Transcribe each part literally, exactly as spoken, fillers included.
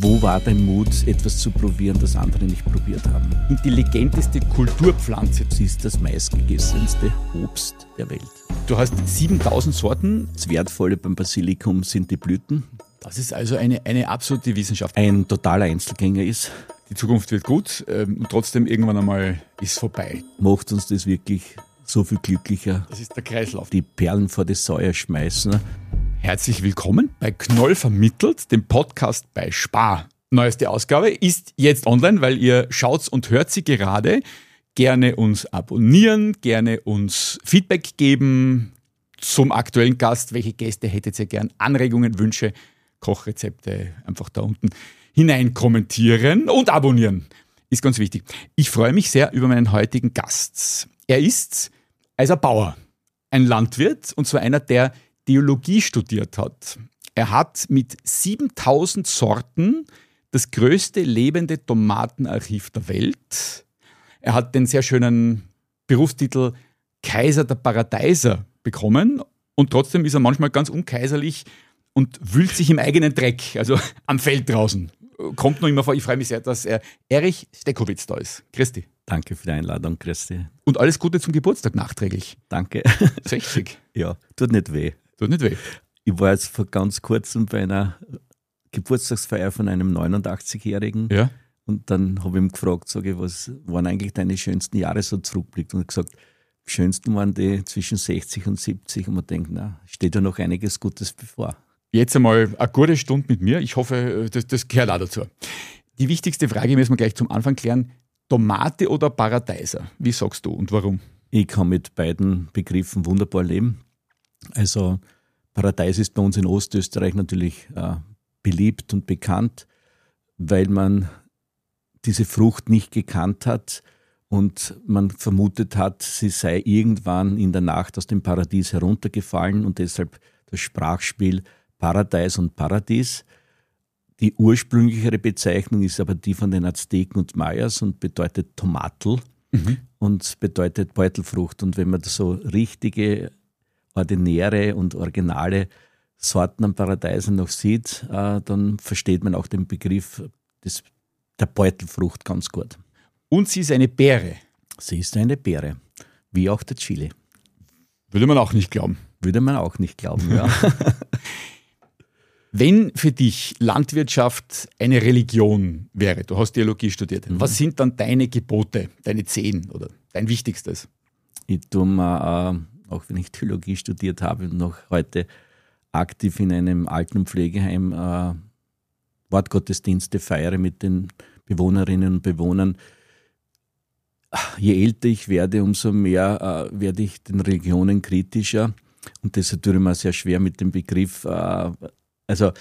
Wo war dein Mut, etwas zu probieren, das andere nicht probiert haben? Intelligenteste Kulturpflanze. Sie ist das meistgegessenste Obst der Welt. Du hast siebentausend Sorten. Das Wertvolle beim Basilikum sind die Blüten. Das ist also eine, eine absolute Wissenschaft. Ein totaler Einzelgänger ist. Die Zukunft wird gut ähm, und trotzdem irgendwann einmal ist vorbei. Macht uns das wirklich so viel glücklicher. Das ist der Kreislauf. Die Perlen vor das Säuer schmeißen. Herzlich willkommen bei Knoll vermittelt, dem Podcast bei Spar. Neueste Ausgabe ist jetzt online, weil ihr schaut und hört sie gerade. Gerne uns abonnieren, gerne uns Feedback geben zum aktuellen Gast. Welche Gäste hättet ihr gern? Anregungen, Wünsche, Kochrezepte einfach da unten hinein kommentieren und abonnieren. Ist ganz wichtig. Ich freue mich sehr über meinen heutigen Gast. Er ist also Bauer, ein Landwirt und zwar einer, der Theologie studiert hat. Er hat mit siebentausend Sorten das größte lebende Tomatenarchiv der Welt. Er hat den sehr schönen Berufstitel Kaiser der Paradeiser bekommen und trotzdem ist er manchmal ganz unkaiserlich und wühlt sich im eigenen Dreck, also am Feld draußen. Kommt noch immer vor. Ich freue mich sehr, dass er Erich Stekowitz da ist. Christi. Danke für die Einladung, Christi. Und alles Gute zum Geburtstag nachträglich. Danke. sechzig. Ja, tut nicht weh. Tut nicht weh. Ich war jetzt vor ganz kurzem bei einer Geburtstagsfeier von einem neunundachtzigjährigen. Ja. Und dann habe ich ihn gefragt, sage ich, was waren eigentlich deine schönsten Jahre so zurückblickt? Und er hat gesagt, die schönsten waren die zwischen sechzig und siebzig. Und man denkt, na, steht ja noch einiges Gutes bevor. Jetzt einmal eine gute Stunde mit mir. Ich hoffe, das, das gehört auch dazu. Die wichtigste Frage müssen wir gleich zum Anfang klären. Tomate oder Paradeiser? Wie sagst du und warum? Ich kann mit beiden Begriffen wunderbar leben. Also Paradeis ist bei uns in Ostösterreich natürlich äh, beliebt und bekannt, weil man diese Frucht nicht gekannt hat und man vermutet hat, sie sei irgendwann in der Nacht aus dem Paradies heruntergefallen und deshalb das Sprachspiel Paradeis und Paradies. Die ursprünglichere Bezeichnung ist aber die von den Azteken und Mayas und bedeutet Tomatl mhm. und bedeutet Beutelfrucht. Und wenn man so richtige, ordinäre und originale Sorten an Paradeisen noch sieht, äh, dann versteht man auch den Begriff des, der Beutelfrucht ganz gut. Und sie ist eine Beere. Sie ist eine Beere, wie auch der Chili. Würde man auch nicht glauben. Würde man auch nicht glauben, ja. Wenn für dich Landwirtschaft eine Religion wäre, du hast Theologie studiert, mhm. was sind dann deine Gebote, deine zehn oder dein wichtigstes? Ich tue mir, äh, auch wenn ich Theologie studiert habe und noch heute aktiv in einem Alten- und Pflegeheim äh, Wortgottesdienste feiere mit den Bewohnerinnen und Bewohnern. Je älter ich werde, umso mehr äh, werde ich den Religionen kritischer und deshalb tue ich mir sehr schwer mit dem Begriff äh, Also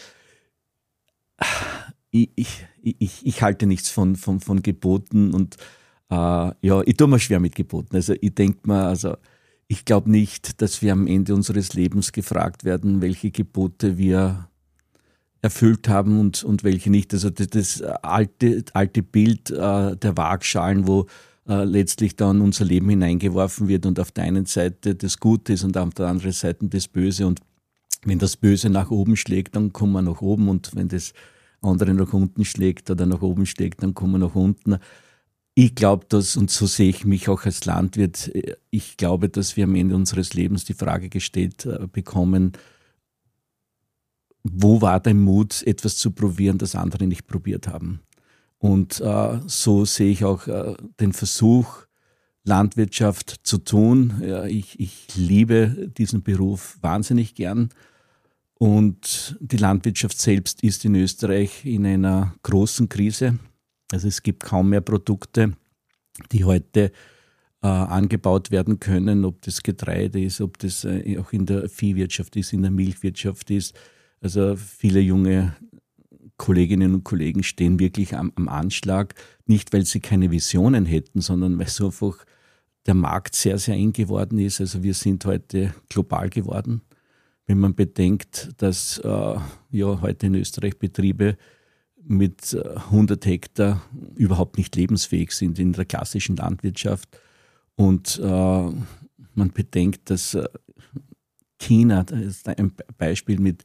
ich, ich, ich, ich halte nichts von, von, von Geboten und äh, ja, ich tue mir schwer mit Geboten. Also ich denke mir, also ich glaube nicht, dass wir am Ende unseres Lebens gefragt werden, welche Gebote wir erfüllt haben und, und welche nicht. Also das, das alte, alte Bild äh, der Waagschalen, wo äh, letztlich dann unser Leben hineingeworfen wird und auf der einen Seite das Gute ist und auf der anderen Seite das Böse und wenn das Böse nach oben schlägt, dann kommen wir nach oben und wenn das andere nach unten schlägt oder nach oben schlägt, dann kommen wir nach unten. Ich glaube, dass, und so sehe ich mich auch als Landwirt, ich glaube, dass wir am Ende unseres Lebens die Frage gestellt bekommen, wo war dein Mut, etwas zu probieren, das andere nicht probiert haben? Und äh, so sehe ich auch äh, den Versuch, Landwirtschaft zu tun. Ja, ich, ich liebe diesen Beruf wahnsinnig gern. Und die Landwirtschaft selbst ist in Österreich in einer großen Krise. Also es gibt kaum mehr Produkte, die heute äh, angebaut werden können, ob das Getreide ist, ob das äh, auch in der Viehwirtschaft ist, in der Milchwirtschaft ist. Also viele junge Kolleginnen und Kollegen stehen wirklich am, am Anschlag, nicht weil sie keine Visionen hätten, sondern weil so einfach der Markt sehr, sehr eng geworden ist. Also wir sind heute global geworden. Wenn man bedenkt, dass äh, ja heute in Österreich Betriebe mit hundert Hektar überhaupt nicht lebensfähig sind in der klassischen Landwirtschaft und äh, man bedenkt, dass äh, China, das ist ein Beispiel mit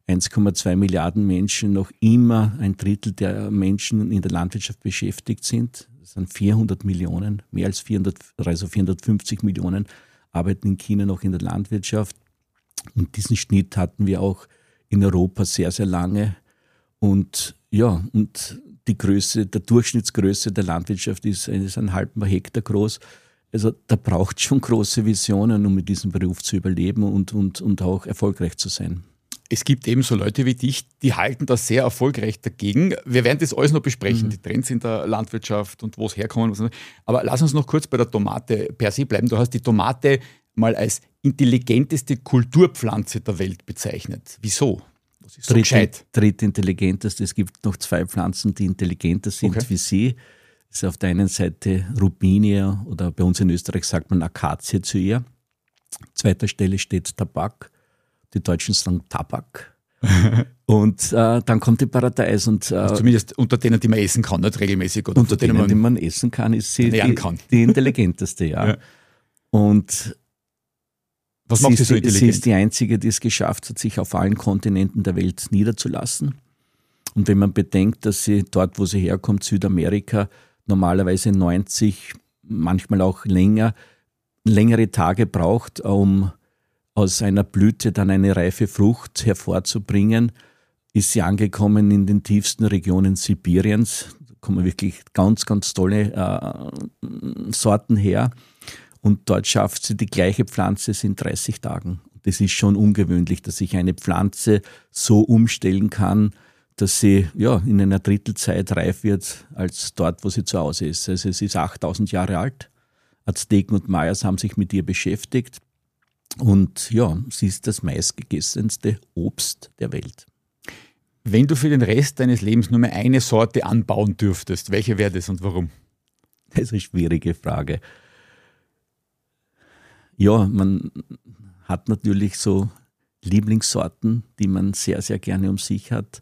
eins Komma zwei Milliarden Menschen noch immer ein Drittel der Menschen in der Landwirtschaft beschäftigt sind. Das sind vierhundert Millionen, mehr als vierhundert, also vierhundertfünfzig Millionen arbeiten in China noch in der Landwirtschaft. Und diesen Schnitt hatten wir auch in Europa sehr, sehr lange. Und ja, und die Größe, der Durchschnittsgröße der Landwirtschaft ist, ist ein halber Hektar groß. Also da braucht es schon große Visionen, um mit diesem Beruf zu überleben und, und, und auch erfolgreich zu sein. Es gibt eben so Leute wie dich, die halten das sehr erfolgreich dagegen. Wir werden das alles noch besprechen, mhm. die Trends in der Landwirtschaft und wo es herkommen. Aber lass uns noch kurz bei der Tomate per se bleiben. Du hast die Tomate mal als intelligenteste Kulturpflanze der Welt bezeichnet. Wieso? Das ist so gescheit. Drittintelligenteste. Es gibt noch zwei Pflanzen, die intelligenter sind okay. wie sie. Das ist auf der einen Seite Rubinia oder bei uns in Österreich sagt man Akazie zu ihr. An zweiter Stelle steht Tabak. Die Deutschen sagen Tabak. Und äh, dann kommt die Paradeis. Und, äh, also zumindest unter denen, die man essen kann, nicht regelmäßig. Oder unter denen, denen man, die man essen kann, ist sie die, kann. die intelligenteste. Ja. ja. Und was macht sie so intelligent? Sie ist die Einzige, die es geschafft hat, sich auf allen Kontinenten der Welt niederzulassen. Und wenn man bedenkt, dass sie dort, wo sie herkommt, Südamerika, normalerweise neunzig, manchmal auch länger, längere Tage braucht, um aus einer Blüte dann eine reife Frucht hervorzubringen, ist sie angekommen in den tiefsten Regionen Sibiriens. Da kommen wirklich ganz, ganz tolle äh, Sorten her. Und dort schafft sie die gleiche Pflanze in dreißig Tagen. Das ist schon ungewöhnlich, dass sich eine Pflanze so umstellen kann, dass sie ja, in einer Drittelzeit reif wird, als dort, wo sie zu Hause ist. Also es ist achttausend Jahre alt. Azteken und Mayas haben sich mit ihr beschäftigt. Und ja, sie ist das meistgegessenste Obst der Welt. Wenn du für den Rest deines Lebens nur mehr eine Sorte anbauen dürftest, welche wäre das und warum? Das ist eine schwierige Frage. Ja, man hat natürlich so Lieblingssorten, die man sehr, sehr gerne um sich hat.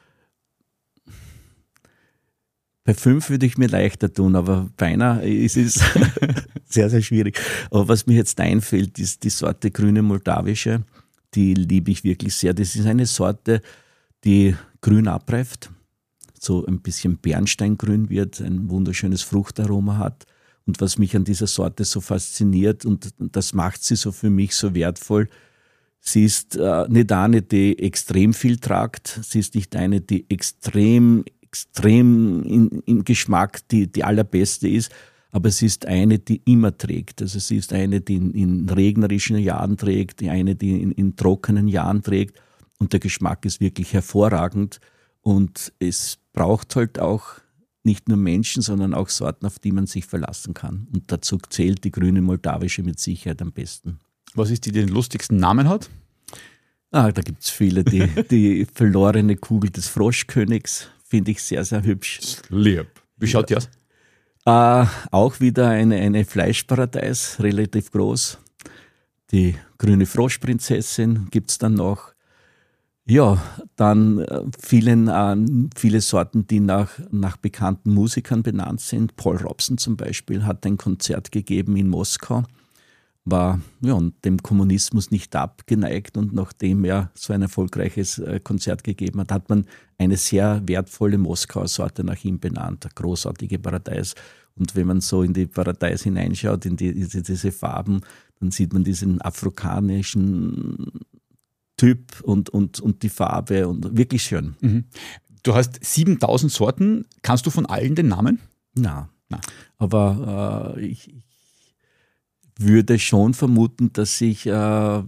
Bei fünf würde ich mir leichter tun, aber beinahe ist es sehr, sehr schwierig. Aber was mir jetzt einfällt, ist die Sorte grüne moldawische. Die liebe ich wirklich sehr. Das ist eine Sorte, die grün abreift, so ein bisschen Bernsteingrün wird, ein wunderschönes Fruchtaroma hat. Und was mich an dieser Sorte so fasziniert, und das macht sie so für mich so wertvoll, sie ist äh, nicht eine, die extrem viel tragt, sie ist nicht eine, die extrem extrem in, im Geschmack die, die allerbeste ist, aber sie ist eine, die immer trägt. Also sie ist eine, die in, in regnerischen Jahren trägt, die eine, die in, in trockenen Jahren trägt und der Geschmack ist wirklich hervorragend und es braucht halt auch nicht nur Menschen, sondern auch Sorten, auf die man sich verlassen kann. Und dazu zählt die grüne moldawische mit Sicherheit am besten. Was ist die, die den lustigsten Namen hat? Ah, da gibt es viele. Die, die verlorene Kugel des Froschkönigs finde ich sehr, sehr hübsch. Lieb. Wie schaut die aus? Äh, auch wieder eine, eine Fleischparadeis, relativ groß. Die grüne Froschprinzessin gibt es dann noch. Ja, dann äh, vielen, äh, viele Sorten, die nach, nach bekannten Musikern benannt sind. Paul Robson zum Beispiel hat ein Konzert gegeben in Moskau, war ja, dem Kommunismus nicht abgeneigt und nachdem er so ein erfolgreiches äh, Konzert gegeben hat, hat man eine sehr wertvolle Moskauer Sorte nach ihm benannt, eine großartige Paradeis. Und wenn man so in die Paradeis hineinschaut, in, die, in diese Farben, dann sieht man diesen afrikanischen Typ und, und, und die Farbe und wirklich schön. Mhm. Du hast siebentausend Sorten. Kannst du von allen den Namen? Na, Na. aber äh, ich, ich würde schon vermuten, dass ich äh,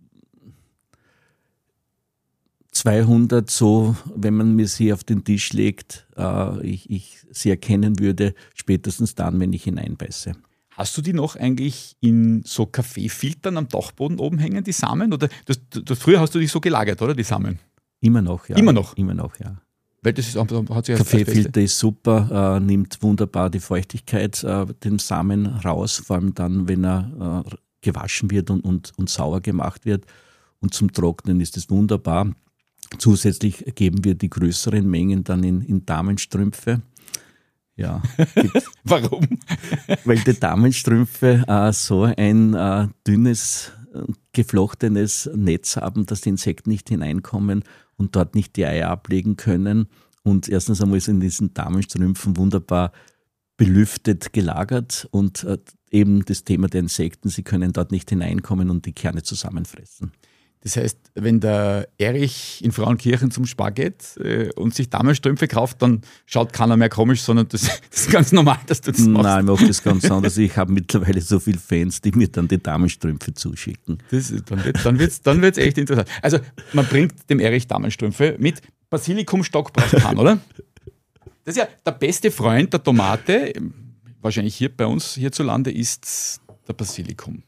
zweihundert so, wenn man mir sie auf den Tisch legt, äh, ich, ich sie erkennen würde, spätestens dann, wenn ich hineinbeiße. Hast du die noch eigentlich in so Kaffeefiltern am Dachboden oben hängen, die Samen? Oder das, das, früher hast du die so gelagert, oder die Samen? Immer noch, ja. Immer noch? Immer noch, ja. Weil das ist, hat sich Kaffeefilter ist super, äh, nimmt wunderbar die Feuchtigkeit äh, dem Samen raus, vor allem dann, wenn er äh, gewaschen wird und, und, und sauer gemacht wird. Und zum Trocknen ist es wunderbar. Zusätzlich geben wir die größeren Mengen dann in, in Damenstrümpfe. Ja. Warum? Weil die Damenstrümpfe äh, so ein äh, dünnes geflochtenes Netz haben, dass die Insekten nicht hineinkommen und dort nicht die Eier ablegen können. Und erstens einmal ist in diesen Damenstrümpfen wunderbar belüftet gelagert und äh, eben das Thema der Insekten, sie können dort nicht hineinkommen und die Kerne zusammenfressen. Das heißt, wenn der Erich in Frauenkirchen zum Spar geht äh, und sich Damenstrümpfe kauft, dann schaut keiner mehr komisch, sondern das, das ist ganz normal, dass du das machst. Nein, ich mache das ganz anders. Ich habe mittlerweile so viele Fans, die mir dann die Damenstrümpfe zuschicken. Das, dann wird es dann wird's, dann wird's echt interessant. Also man bringt dem Erich Damenstrümpfe mit Basilikumstock braucht keinen, oder? Das ist ja der beste Freund der Tomate, wahrscheinlich hier bei uns hierzulande, ist der Basilikum.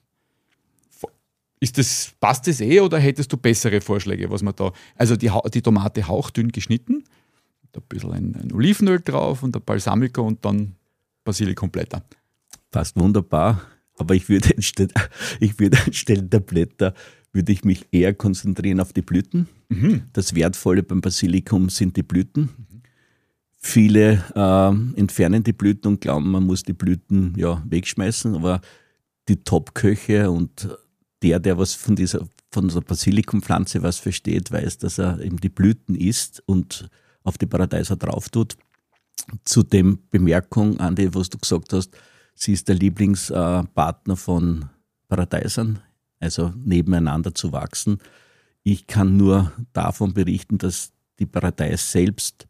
Ist das, passt das eh oder hättest du bessere Vorschläge, was man da, also die, die Tomate hauchdünn geschnitten, ein bisschen ein, ein Olivenöl drauf und ein Balsamico und dann Basilikumblätter. Passt wunderbar, aber ich würde anstelle, ich würde anstelle der Blätter würde ich mich eher konzentrieren auf die Blüten. Mhm. Das Wertvolle beim Basilikum sind die Blüten. Mhm. Viele äh, entfernen die Blüten und glauben, man muss die Blüten ja, wegschmeißen, aber die Top-Köche und der, der was von dieser, von dieser Basilikumpflanze was versteht, weiß, dass er eben die Blüten isst und auf die Paradeiser drauf tut. Zudem Bemerkung, Andi, was du gesagt hast, sie ist der Lieblingspartner von Paradeisern, also nebeneinander zu wachsen. Ich kann nur davon berichten, dass die Paradeis selbst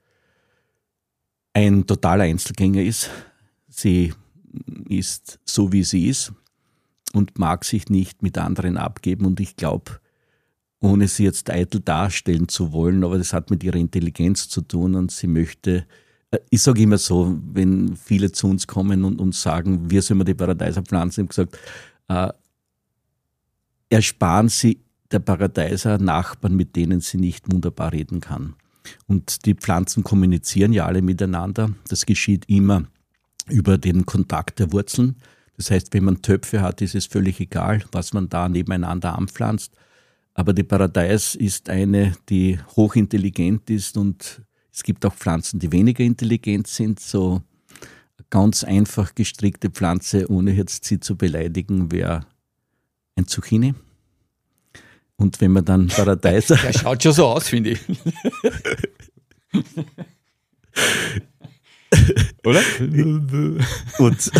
ein totaler Einzelgänger ist. Sie ist so, wie sie ist und mag sich nicht mit anderen abgeben. Und ich glaube, ohne sie jetzt eitel darstellen zu wollen, aber das hat mit ihrer Intelligenz zu tun und sie möchte, ich sage immer so, wenn viele zu uns kommen und uns sagen, wir sollen die Paradeiser pflanzen, ich habe gesagt, äh, ersparen Sie der Paradeiser Nachbarn, mit denen sie nicht wunderbar reden kann. Und die Pflanzen kommunizieren ja alle miteinander. Das geschieht immer über den Kontakt der Wurzeln. Das heißt, wenn man Töpfe hat, ist es völlig egal, was man da nebeneinander anpflanzt. Aber die Paradeis ist eine, die hochintelligent ist und es gibt auch Pflanzen, die weniger intelligent sind. So ganz einfach gestrickte Pflanze, ohne jetzt sie zu beleidigen, wäre ein Zucchini. Und wenn man dann Paradeiser... Der schaut schon so aus, finde ich. Oder? und,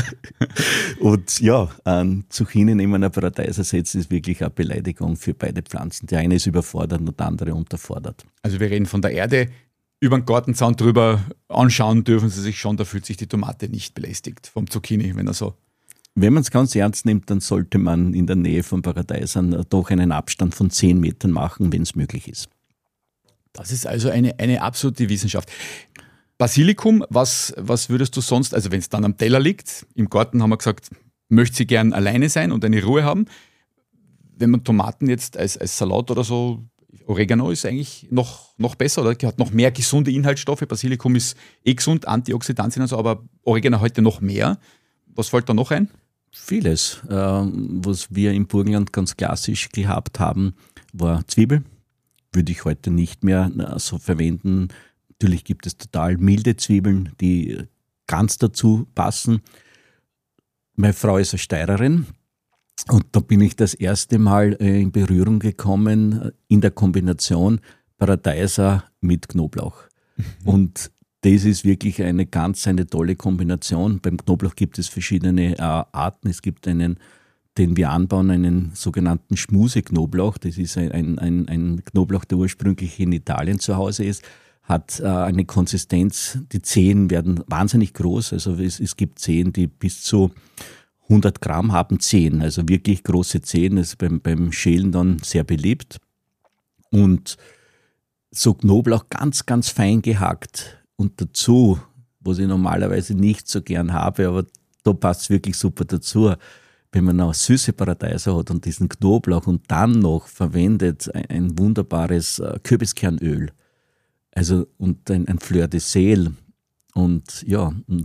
und ja, ein Zucchini neben einer Paradeiser setzen ist wirklich eine Beleidigung für beide Pflanzen. Die eine ist überfordert und der andere unterfordert. Also wir reden von der Erde, über den Gartenzaun drüber anschauen dürfen sie sich schon, da fühlt sich die Tomate nicht belästigt vom Zucchini, wenn er so... Wenn man es ganz ernst nimmt, dann sollte man in der Nähe von Paradeisern doch einen Abstand von zehn Metern machen, wenn es möglich ist. Das ist also eine, eine absolute Wissenschaft. Basilikum, was, was würdest du sonst, also wenn es dann am Teller liegt, im Garten haben wir gesagt, möchte sie gern alleine sein und eine Ruhe haben. Wenn man Tomaten jetzt als, als Salat oder so, Oregano ist eigentlich noch, noch besser oder hat noch mehr gesunde Inhaltsstoffe. Basilikum ist eh gesund, Antioxidantien und so, aber Oregano heute noch mehr. Was fällt da noch ein? Vieles. Äh, was wir im Burgenland ganz klassisch gehabt haben, war Zwiebel. Würde ich heute nicht mehr so verwenden. Natürlich gibt es total milde Zwiebeln, die ganz dazu passen. Meine Frau ist eine Steirerin und da bin ich das erste Mal in Berührung gekommen in der Kombination Paradeiser mit Knoblauch. Mhm. Und das ist wirklich eine ganz eine tolle Kombination. Beim Knoblauch gibt es verschiedene äh, Arten. Es gibt einen, den wir anbauen, einen sogenannten Schmuse-Knoblauch. Das ist ein, ein, ein Knoblauch, der ursprünglich in Italien zu Hause ist, hat äh, eine Konsistenz, die Zehen werden wahnsinnig groß. Also es, es gibt Zehen, die bis zu hundert Gramm haben, Zehen, also wirklich große Zehen. Das ist beim, beim Schälen dann sehr beliebt. Und so Knoblauch ganz, ganz fein gehackt. Und dazu, was ich normalerweise nicht so gern habe, aber da passt es wirklich super dazu, wenn man noch süße Paradeiser hat und diesen Knoblauch und dann noch verwendet ein, ein wunderbares Kürbiskernöl, also und ein, ein Fleur de Sel und ja, und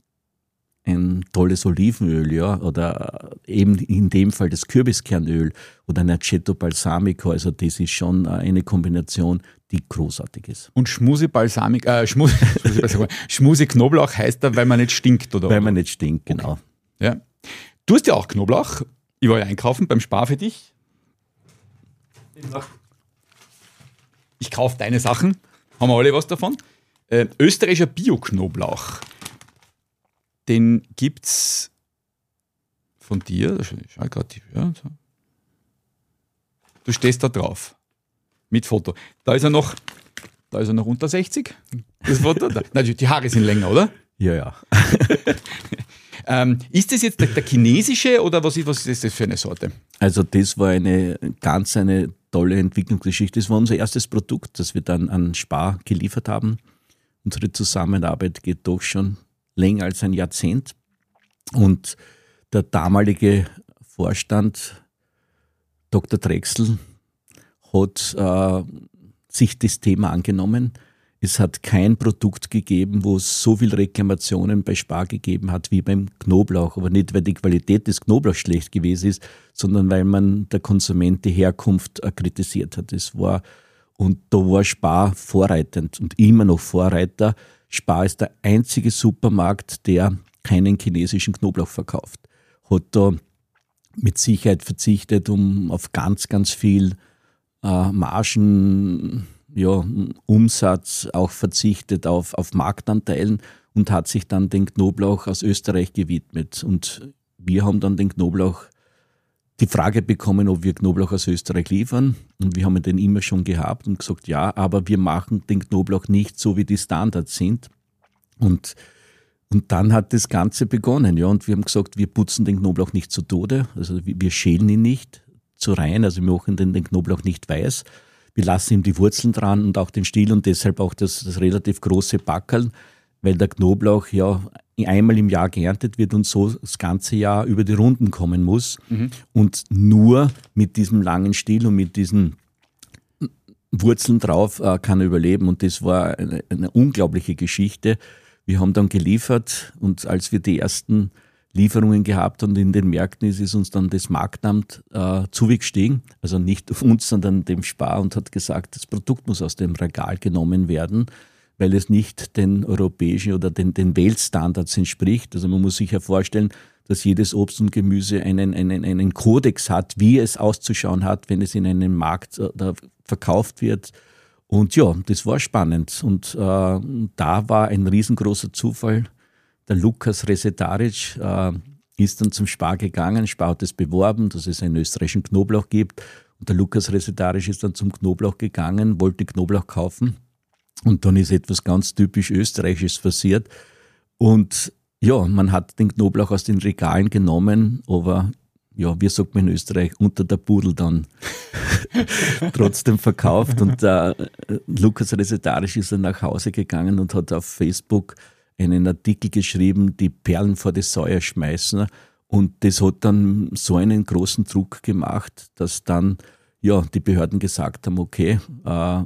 ein tolles Olivenöl, ja, oder eben in dem Fall das Kürbiskernöl oder ein Aceto Balsamico, also das ist schon eine Kombination, die großartig ist. Und Schmuse Balsamik, äh, Schmuse, Schmuse Knoblauch heißt da, weil man nicht stinkt, oder? Weil man nicht stinkt, genau. Okay. Ja. Du hast ja auch Knoblauch Ich war ja einkaufen beim Spar für dich. Ich kaufe deine Sachen. Haben wir alle was davon? Äh, österreichischer Bio-Knoblauch. Den gibt's von dir. Schau gerade, ja, so. Du stehst da drauf. Mit Foto. Da ist er noch, da ist er noch unter sechzig. Das Foto. Da, natürlich, die Haare sind länger, oder? Ja, ja. ähm, ist das jetzt der, der chinesische oder was ist, was ist das für eine Sorte? Also das war eine ganz eine tolle Entwicklungsgeschichte. Das war unser erstes Produkt, das wir dann an Spar geliefert haben. Unsere Zusammenarbeit geht doch schon länger als ein Jahrzehnt. Und der damalige Vorstand, Doktor Drechsel, hat äh, sich das Thema angenommen. Es hat kein Produkt gegeben, wo es so viele Reklamationen bei Spar gegeben hat wie beim Knoblauch. Aber nicht, weil die Qualität des Knoblauchs schlecht gewesen ist, sondern weil man der Konsument die Herkunft äh, kritisiert hat. Es war, und da war Spar vorreitend und immer noch Vorreiter. Spar ist der einzige Supermarkt, der keinen chinesischen Knoblauch verkauft. Hat da mit Sicherheit verzichtet, um auf ganz, ganz viel äh, Margen, ja, Umsatz, auch verzichtet auf, auf Marktanteilen und hat sich dann den Knoblauch aus Österreich gewidmet. Und wir haben dann den Knoblauch, die Frage bekommen, ob wir Knoblauch aus Österreich liefern. Und wir haben den immer schon gehabt und gesagt, ja, aber wir machen den Knoblauch nicht so, wie die Standards sind. Und, und dann hat das Ganze begonnen. Ja, und wir haben gesagt, wir putzen den Knoblauch nicht zu Tode. Also wir schälen ihn nicht zu rein. Also wir machen den, den Knoblauch nicht weiß. Wir lassen ihm die Wurzeln dran und auch den Stiel und deshalb auch das, das relativ große Backerl, weil der Knoblauch ja einmal im Jahr geerntet wird und so das ganze Jahr über die Runden kommen muss. Mhm. Und nur mit diesem langen Stiel und mit diesen Wurzeln drauf äh, kann er überleben. Und das war eine, eine unglaubliche Geschichte. Wir haben dann geliefert und als wir die ersten Lieferungen gehabt und in den Märkten ist es uns dann das Marktamt äh, zugestiegen, also nicht auf uns, sondern dem Spar und hat gesagt, das Produkt muss aus dem Regal genommen werden, weil es nicht den europäischen oder den, den Weltstandards entspricht. Also man muss sich ja vorstellen, dass jedes Obst und Gemüse einen, einen, einen Kodex hat, wie es auszuschauen hat, wenn es in einem Markt äh, verkauft wird. Und ja, das war spannend. Und äh, da war ein riesengroßer Zufall. Der Lukas Resetaric äh, ist dann zum Spar gegangen. Spar hat es beworben, dass es einen österreichischen Knoblauch gibt. Und der Lukas Resetaric ist dann zum Knoblauch gegangen, wollte Knoblauch kaufen. Und dann ist etwas ganz typisch Österreichisches passiert. Und ja, man hat den Knoblauch aus den Regalen genommen, aber ja, wie sagt man in Österreich, unter der Pudel dann trotzdem verkauft. Und äh, Lukas Resetaric ist dann nach Hause gegangen und hat auf Facebook einen Artikel geschrieben, die Perlen vor die Säue schmeißen. Und das hat dann so einen großen Druck gemacht, dass dann ja die Behörden gesagt haben, okay, äh,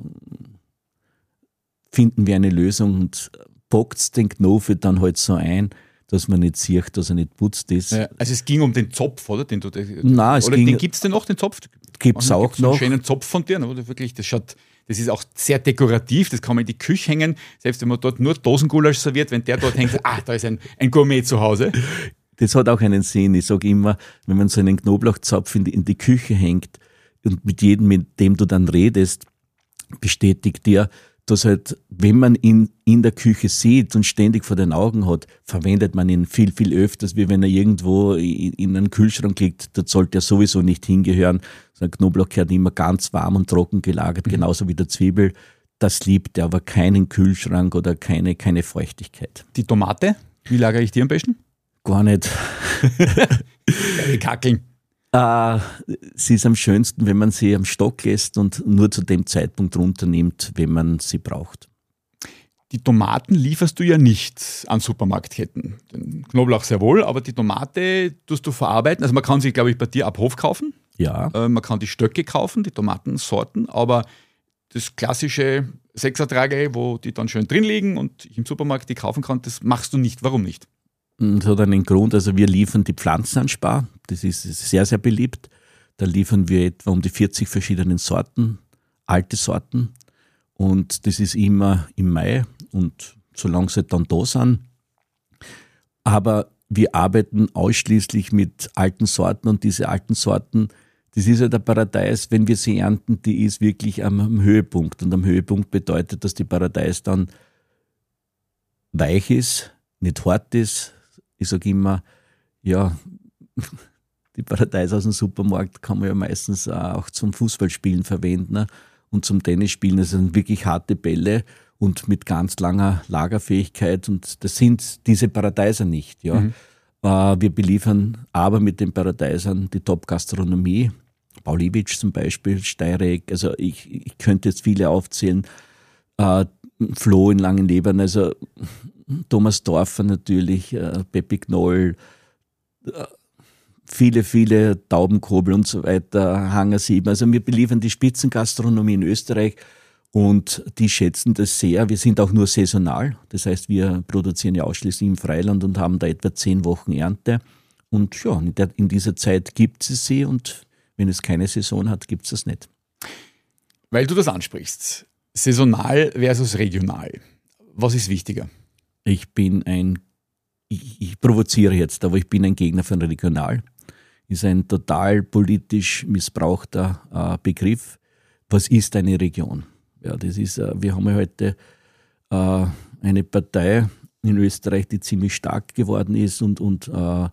finden wir eine Lösung und packt den Knofe dann halt so ein, dass man nicht sieht, dass er nicht putzt ist. Ja, also es ging um den Zopf, oder? Den du, Nein, es oder ging, den gibt es denn noch, den Zopf? Gibt es auch gibt's noch. Einen schönen Zopf von dir, oder? Wirklich, das schaut, das ist auch sehr dekorativ, das kann man in die Küche hängen, selbst wenn man dort nur Dosengulasch serviert, wenn der dort hängt, ah, da ist ein, ein Gourmet zu Hause. Das hat auch einen Sinn. Ich sage immer, wenn man so einen Knoblauchzopf in die, in die Küche hängt und mit jedem, mit dem du dann redest, bestätigt dir, dass halt, wenn man ihn in der Küche sieht und ständig vor den Augen hat, verwendet man ihn viel, viel öfters, wie wenn er irgendwo in, in einem Kühlschrank liegt. Dort sollte er sowieso nicht hingehören. So ein Knoblauch gehört immer ganz warm und trocken gelagert, mhm. genauso wie der Zwiebel. Das liebt er, aber keinen Kühlschrank oder keine, keine Feuchtigkeit. Die Tomate, wie lagere ich die am besten? Gar nicht. Die Kackeln. Äh, sie ist am schönsten, wenn man sie am Stock lässt und nur zu dem Zeitpunkt runternimmt, wenn man sie braucht. Die Tomaten lieferst du ja nicht an Supermarktketten. Den Knoblauch sehr wohl, aber die Tomate tust du verarbeiten. Also man kann sie, glaube ich, bei dir ab Hof kaufen. Ja. Äh, man kann die Stöcke kaufen, die Tomatensorten, aber das klassische Sechsertrage, wo die dann schön drin liegen und ich im Supermarkt die kaufen kann, das machst du nicht. Warum nicht? Das hat einen Grund, also wir liefern die Pflanzen an Spar, das ist sehr, sehr beliebt. Da liefern wir etwa um die vierzig verschiedenen Sorten, alte Sorten und das ist immer im Mai und solange sie dann da sind. Aber wir arbeiten ausschließlich mit alten Sorten und diese alten Sorten, das ist ja der Paradeis, wenn wir sie ernten, die ist wirklich am, am Höhepunkt. Und am Höhepunkt bedeutet, dass die Paradeis dann weich ist, nicht hart ist. Ich sage immer, ja, die Paradeis aus dem Supermarkt kann man ja meistens auch zum Fußballspielen verwenden, ne? Und zum Tennisspielen. Das sind wirklich harte Bälle und mit ganz langer Lagerfähigkeit. Und das sind diese Paradeiser nicht. Ja. Mhm. Äh, wir beliefern aber mit den Paradeisern die Top-Gastronomie. Pauliewicz zum Beispiel, Steireck, also ich, ich könnte jetzt viele aufzählen. Äh, Flo in Langenlebern, also Thomas Dorfer natürlich, äh, Peppi Knoll, äh, viele, viele Taubenkobel und so weiter, Hangar sieben. Also wir beliefern die Spitzengastronomie in Österreich und die schätzen das sehr. Wir sind auch nur saisonal, das heißt, wir produzieren ja ausschließlich im Freiland und haben da etwa zehn Wochen Ernte. Und ja, in, der, in dieser Zeit gibt es sie und wenn es keine Saison hat, gibt es das nicht. Weil du das ansprichst, saisonal versus regional. Was ist wichtiger? Ich bin ein, ich, ich provoziere jetzt, aber ich bin ein Gegner von regional. Ist ein total politisch missbrauchter äh, Begriff. Was ist eine Region? Ja, das ist, äh, wir haben ja heute äh, eine Partei in Österreich, die ziemlich stark geworden ist und, und äh,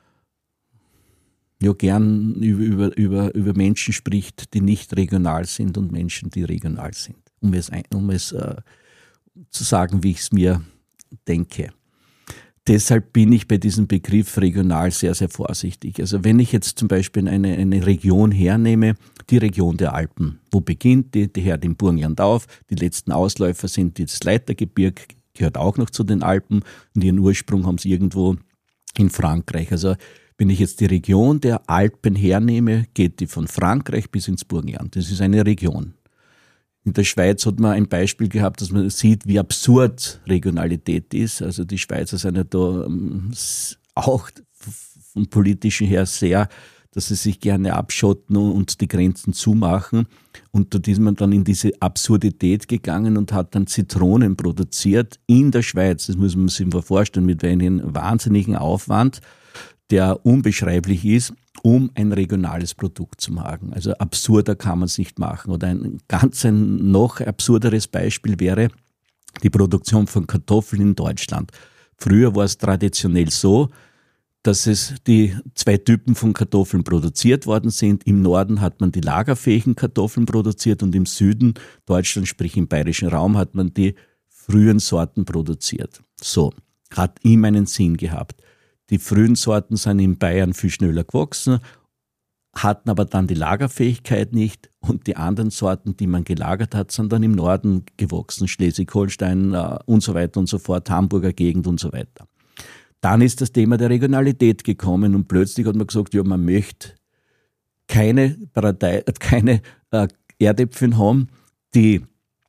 ja gern über, über, über, über Menschen spricht, die nicht regional sind und Menschen, die regional sind. Um es, um es äh, zu sagen, wie ich es mir denke. Deshalb bin ich bei diesem Begriff regional sehr, sehr vorsichtig. Also wenn ich jetzt zum Beispiel eine, eine Region hernehme, die Region der Alpen, wo beginnt die? Die hört im Burgenland auf, die letzten Ausläufer sind das Leitergebirge, gehört auch noch zu den Alpen und ihren Ursprung haben sie irgendwo in Frankreich. Also wenn ich jetzt die Region der Alpen hernehme, geht die von Frankreich bis ins Burgenland. Das ist eine Region. In der Schweiz hat man ein Beispiel gehabt, dass man sieht, wie absurd Regionalität ist. Also die Schweizer sind ja da auch vom Politischen her sehr, dass sie sich gerne abschotten und die Grenzen zumachen. Und dort ist man dann in diese Absurdität gegangen und hat dann Zitronen produziert in der Schweiz. Das muss man sich mal vorstellen, mit einem wahnsinnigen Aufwand, der unbeschreiblich ist, um ein regionales Produkt zu machen. Also absurder kann man es nicht machen. Oder ein ganz ein noch absurderes Beispiel wäre die Produktion von Kartoffeln in Deutschland. Früher war es traditionell so, dass es die zwei Typen von Kartoffeln produziert worden sind. Im Norden hat man die lagerfähigen Kartoffeln produziert und im Süden Deutschland, sprich im bayerischen Raum, hat man die frühen Sorten produziert. So, hat immer einen Sinn gehabt. Die frühen Sorten sind in Bayern viel schneller gewachsen, hatten aber dann die Lagerfähigkeit nicht und die anderen Sorten, die man gelagert hat, sind dann im Norden gewachsen, Schleswig-Holstein äh, und so weiter und so fort, Hamburger Gegend und so weiter. Dann ist das Thema der Regionalität gekommen und plötzlich hat man gesagt, ja, man möchte keine, Paradei, keine äh, Erdäpfel haben, die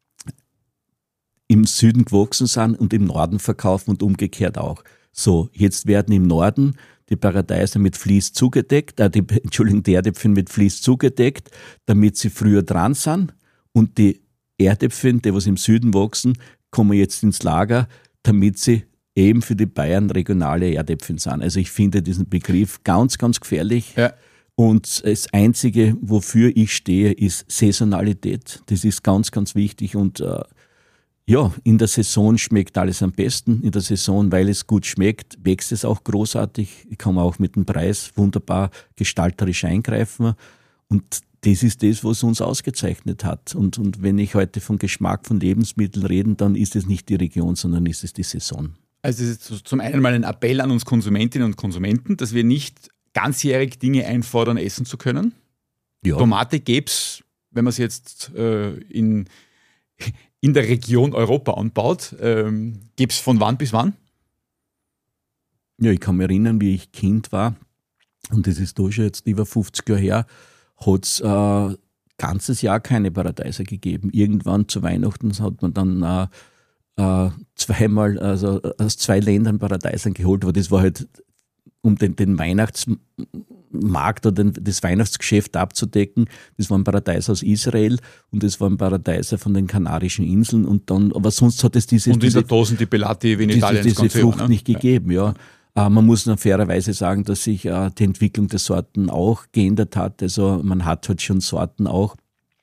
im Süden gewachsen sind und im Norden verkaufen und umgekehrt auch. So, jetzt werden im Norden die Paradeiser mit Vlies zugedeckt, äh, die, Entschuldigung, die Erdäpfel mit Vlies zugedeckt, damit sie früher dran sind und die Erdäpfel, die was im Süden wachsen, kommen jetzt ins Lager, damit sie eben für die Bayern regionale Erdäpfel sind. Also ich finde diesen Begriff ganz, ganz gefährlich. Ja. Und das Einzige, wofür ich stehe, ist Saisonalität. Das ist ganz, ganz wichtig und äh, ja, in der Saison schmeckt alles am besten. In der Saison, weil es gut schmeckt, wächst es auch großartig. Ich kann auch mit dem Preis wunderbar gestalterisch eingreifen. Und das ist das, was uns ausgezeichnet hat. Und, und wenn ich heute von Geschmack von Lebensmitteln rede, dann ist es nicht die Region, sondern ist es die Saison. Also es ist zum einen mal ein Appell an uns Konsumentinnen und Konsumenten, dass wir nicht ganzjährig Dinge einfordern, essen zu können. Ja. Tomate gäbe es, wenn man es jetzt äh, in... in der Region Europa anbaut. Ähm, gibt es von wann bis wann? Ja, ich kann mich erinnern, wie ich Kind war, und das ist da schon jetzt über fünfzig Jahre her, hat es äh, ganzes Jahr keine Paradeiser gegeben. Irgendwann zu Weihnachten hat man dann äh, äh, zweimal, also aus zwei Ländern Paradeisern geholt, aber das war halt, um den, den Weihnachtsmarkt oder den, das Weihnachtsgeschäft abzudecken. Das waren Paradeiser aus Israel und das waren Paradeiser von den Kanarischen Inseln und dann, aber sonst hat es diese... Und in der Dosen die Pelati wie in diese, Italien. Diese Frucht ja, ne? nicht gegeben, ja. Äh, man muss dann fairerweise sagen, dass sich äh, die Entwicklung der Sorten auch geändert hat. Also man hat halt schon Sorten auch,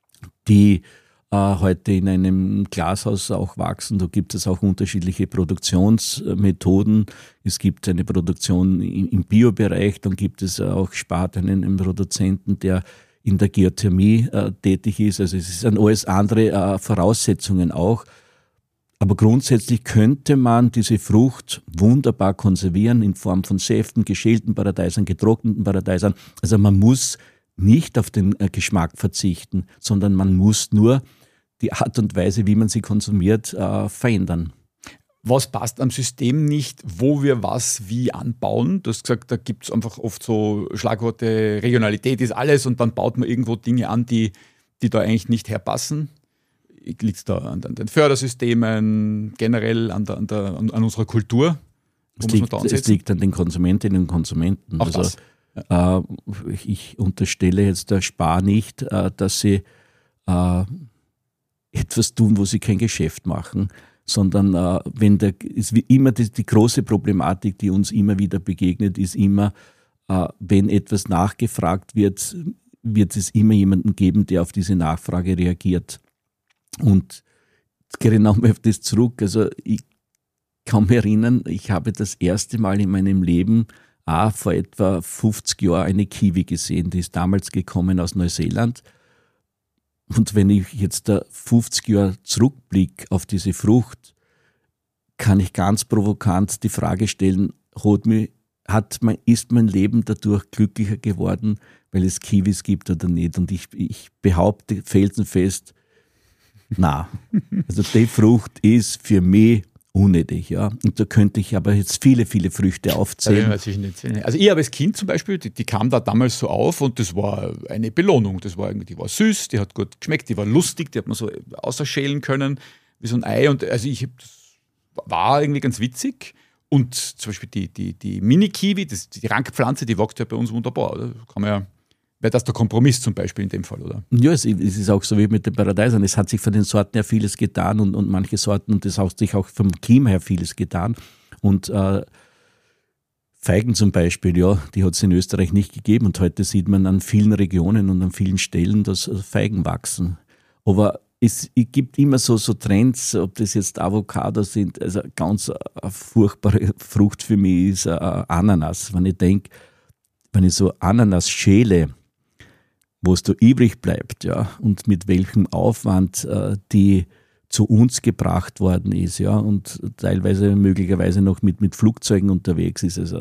die äh, heute in einem Glashaus auch wachsen. Da gibt es auch unterschiedliche Produktionsmethoden. Es gibt eine Produktion im, im Biobereich, dann gibt es auch Sparten, einen Produzenten, der in der Geothermie äh, tätig ist. Also es sind alles andere äh, Voraussetzungen auch. Aber grundsätzlich könnte man diese Frucht wunderbar konservieren in Form von Säften, geschälten Paradeisern, getrockneten Paradeisern. Also man muss nicht auf den äh, Geschmack verzichten, sondern man muss nur die Art und Weise, wie man sie konsumiert, äh, verändern. Was passt am System nicht, wo wir was wie anbauen? Du hast gesagt, da gibt es einfach oft so Schlagworte, Regionalität ist alles und dann baut man irgendwo Dinge an, die, die da eigentlich nicht herpassen. Liegt es da an, an den Fördersystemen, generell an, der, an, der, an, an unserer Kultur? Es liegt, es liegt an den Konsumentinnen und Konsumenten. Auch also, das. Ja. Äh, ich unterstelle jetzt der Spar nicht, äh, dass sie äh, etwas tun, wo sie kein Geschäft machen, sondern äh, wenn der, ist wie immer die, die große Problematik, die uns immer wieder begegnet, ist immer, äh, wenn etwas nachgefragt wird, wird es immer jemanden geben, der auf diese Nachfrage reagiert. Und jetzt gehe ich nochmal auf das zurück. Also ich kann mich erinnern, ich habe das erste Mal in meinem Leben auch vor etwa fünfzig Jahren eine Kiwi gesehen. Die ist damals gekommen aus Neuseeland. Und wenn ich jetzt da fünfzig Jahre zurückblicke auf diese Frucht, kann ich ganz provokant die Frage stellen, hat mich, hat mein, ist mein Leben dadurch glücklicher geworden, weil es Kiwis gibt oder nicht? Und ich, ich behaupte felsenfest, na, also die Frucht ist für mich unnötig, ja. Und da könnte ich aber jetzt viele, viele Früchte aufzählen. Also ich habe als Kind zum Beispiel, die, die kam da damals so auf und das war eine Belohnung. Das war, die war süß, die hat gut geschmeckt, die war lustig, die hat man so außerschälen können, wie so ein Ei. Und also ich, das war irgendwie ganz witzig. Und zum Beispiel die, die, die Mini-Kiwi, das, die Rankpflanze, die wächst ja bei uns wunderbar. Oder? Kann man ja, wäre das der Kompromiss zum Beispiel in dem Fall, oder? Ja, es, es ist auch so wie mit den Paradeisern. Es hat sich von den Sorten ja vieles getan und, und manche Sorten, und es hat sich auch vom Klima her vieles getan. Und äh, Feigen zum Beispiel, ja, die hat es in Österreich nicht gegeben und heute sieht man an vielen Regionen und an vielen Stellen, dass Feigen wachsen. Aber es, es gibt immer so, so Trends, ob das jetzt Avocados sind, also ganz eine furchtbare Frucht für mich ist äh, Ananas. Wenn ich denke, wenn ich so Ananas schäle, wo es da übrig bleibt, ja, und mit welchem Aufwand äh, die zu uns gebracht worden ist, ja, und teilweise möglicherweise noch mit, mit Flugzeugen unterwegs ist. Also,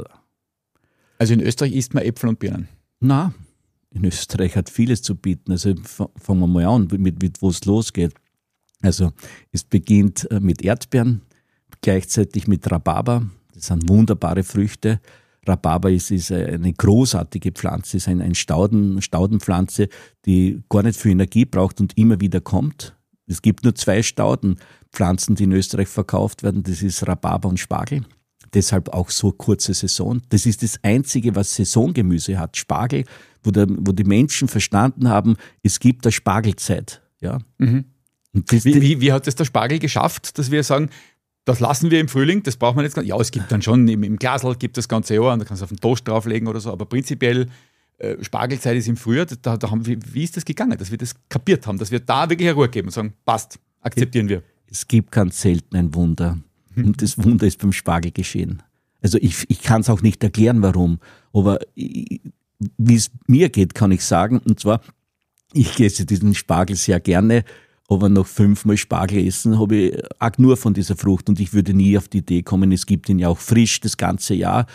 also in Österreich isst man Äpfel und Birnen? Na, in Österreich hat vieles zu bieten. Also fangen wir mal an, mit, mit wo es losgeht. Also es beginnt mit Erdbeeren, gleichzeitig mit Rhabarber. Das sind wunderbare Früchte. Rhabarber ist, ist eine großartige Pflanze, ist ein, ein Stauden, Staudenpflanze, die gar nicht viel Energie braucht und immer wieder kommt. Es gibt nur zwei Staudenpflanzen, die in Österreich verkauft werden. Das ist Rhabarber und Spargel. Deshalb auch so kurze Saison. Das ist das Einzige, was Saisongemüse hat. Spargel, wo, der, wo die Menschen verstanden haben, es gibt eine Spargelzeit. Ja. Mhm. Und das, wie, wie, wie hat es der Spargel geschafft, dass wir sagen, das lassen wir im Frühling, das braucht man jetzt gar nicht. Ja, es gibt dann schon, im, im Glasl gibt es das ganze Jahr, und da kannst du auf den Toast drauflegen oder so, aber prinzipiell äh, Spargelzeit ist im Frühjahr, da, da haben wir, wie ist das gegangen, dass wir das kapiert haben, dass wir da wirklich eine Ruhe geben und sagen, passt, akzeptieren wir. Es gibt ganz selten ein Wunder. Und das Wunder ist beim Spargel geschehen. Also ich, ich kann es auch nicht erklären, warum, aber wie es mir geht, kann ich sagen, und zwar, ich esse diesen Spargel sehr gerne, aber nach fünfmal Spargel essen habe ich auch nur von dieser Frucht und ich würde nie auf die Idee kommen, es gibt ihn ja auch frisch das ganze Jahr.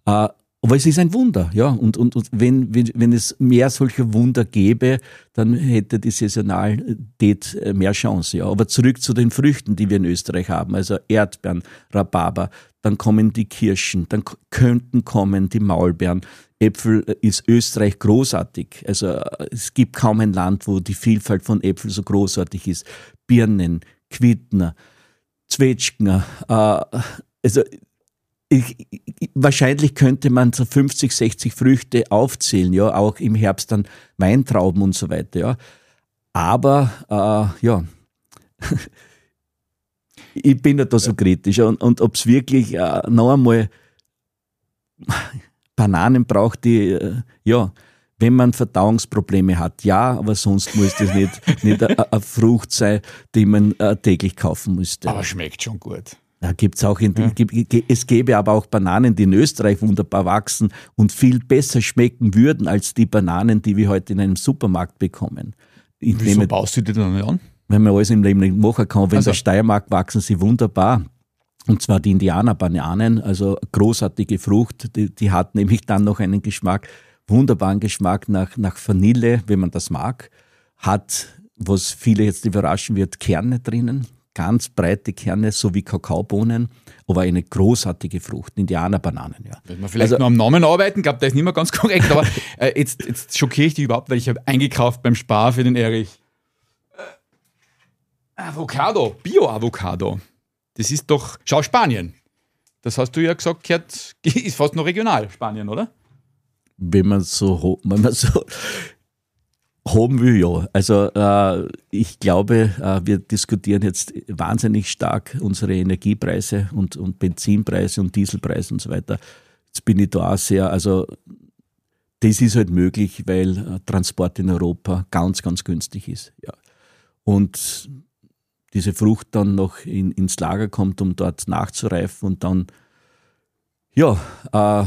Aber es ist ein Wunder, ja. Und, und, und wenn, wenn, wenn es mehr solcher Wunder gäbe, dann hätte die Saisonalität mehr Chance, ja. Aber zurück zu den Früchten, die wir in Österreich haben, also Erdbeeren, Rhabarber, dann kommen die Kirschen, dann könnten kommen die Maulbeeren. Äpfel ist Österreich großartig. Also es gibt kaum ein Land, wo die Vielfalt von Äpfeln so großartig ist. Birnen, Quittner, Zwetschgen, äh, also ich, ich, wahrscheinlich könnte man so fünfzig, sechzig Früchte aufzählen, ja, auch im Herbst dann Weintrauben und so weiter, ja. Aber äh, ja, ich bin ja da so kritisch und, und ob es wirklich äh, noch einmal Bananen braucht die, äh, ja, wenn man Verdauungsprobleme hat, ja, aber sonst muss das nicht, nicht eine Frucht sein, die man äh, täglich kaufen müsste. Aber schmeckt schon gut. Da gibt's auch in, ja. Es gäbe aber auch Bananen, die in Österreich wunderbar wachsen und viel besser schmecken würden als die Bananen, die wir heute in einem Supermarkt bekommen. Ich Wieso nehme, baust du die dann nicht an? Wenn man alles im Leben nicht machen kann. Wenn also. der Steiermark wachsen sie wunderbar. Und zwar die Indianerbananen, also großartige Frucht, die, die hat nämlich dann noch einen Geschmack, wunderbaren Geschmack nach, nach Vanille, wenn man das mag, hat, was viele jetzt überraschen wird, Kerne drinnen, ganz breite Kerne, so wie Kakaobohnen, aber eine großartige Frucht, Indianerbananen. Ja. Wenn wir vielleicht also, noch am Namen arbeiten, glaube, der ist nicht mehr ganz korrekt, aber äh, jetzt, jetzt schockiere ich dich überhaupt, weil ich habe eingekauft beim Spar für den Erich. Äh, Avocado, Bio-Avocado. Das ist doch, schau, Spanien. Das hast du ja gesagt, gehört, ist fast noch regional, Spanien, oder? Wenn man so, wenn man so haben will, ja. Also äh, ich glaube, äh, wir diskutieren jetzt wahnsinnig stark unsere Energiepreise und, und Benzinpreise und Dieselpreise und so weiter. Jetzt bin ich da auch sehr, also das ist halt möglich, weil äh, Transport in Europa ganz, ganz günstig ist. Ja. Und diese Frucht dann noch in, ins Lager kommt, um dort nachzureifen und dann, ja, äh,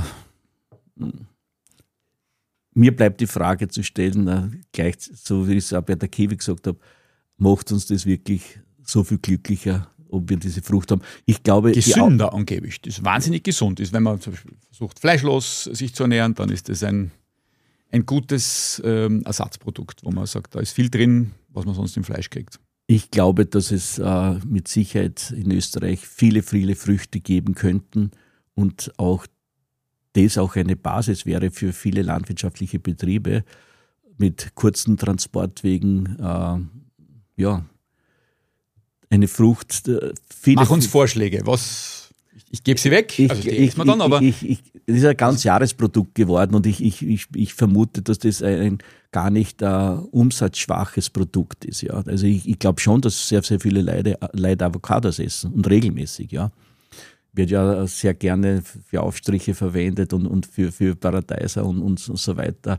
mir bleibt die Frage zu stellen, äh, gleich so wie ich es auch bei der Kiwi gesagt habe, macht uns das wirklich so viel glücklicher, ob wir diese Frucht haben? Ich glaube, gesünder die, angeblich, das wahnsinnig gesund ist. Wenn man zum Beispiel versucht, fleischlos sich zu ernähren, dann ist das ein, ein gutes ähm, Ersatzprodukt, wo man sagt, da ist viel drin, was man sonst im Fleisch kriegt. Ich glaube, dass es äh, mit Sicherheit in Österreich viele, viele Früchte geben könnten und auch das auch eine Basis wäre für viele landwirtschaftliche Betriebe mit kurzen Transportwegen. Äh, ja, eine Frucht. Äh, viele Mach uns Vorschläge. Was? Ich, ich gebe sie weg. Ich, also die ich, isst man dann, aber ich, ich, das ist ein ganz Jahresprodukt geworden und ich, ich, ich, ich vermute, dass das ein gar nicht ein umsatzschwaches Produkt ist. Ja. Also ich, ich glaube schon, dass sehr, sehr viele Leute, Leute Avocados essen und regelmäßig, ja. Wird ja sehr gerne für Aufstriche verwendet und, und für, für Paradeiser und, und so weiter.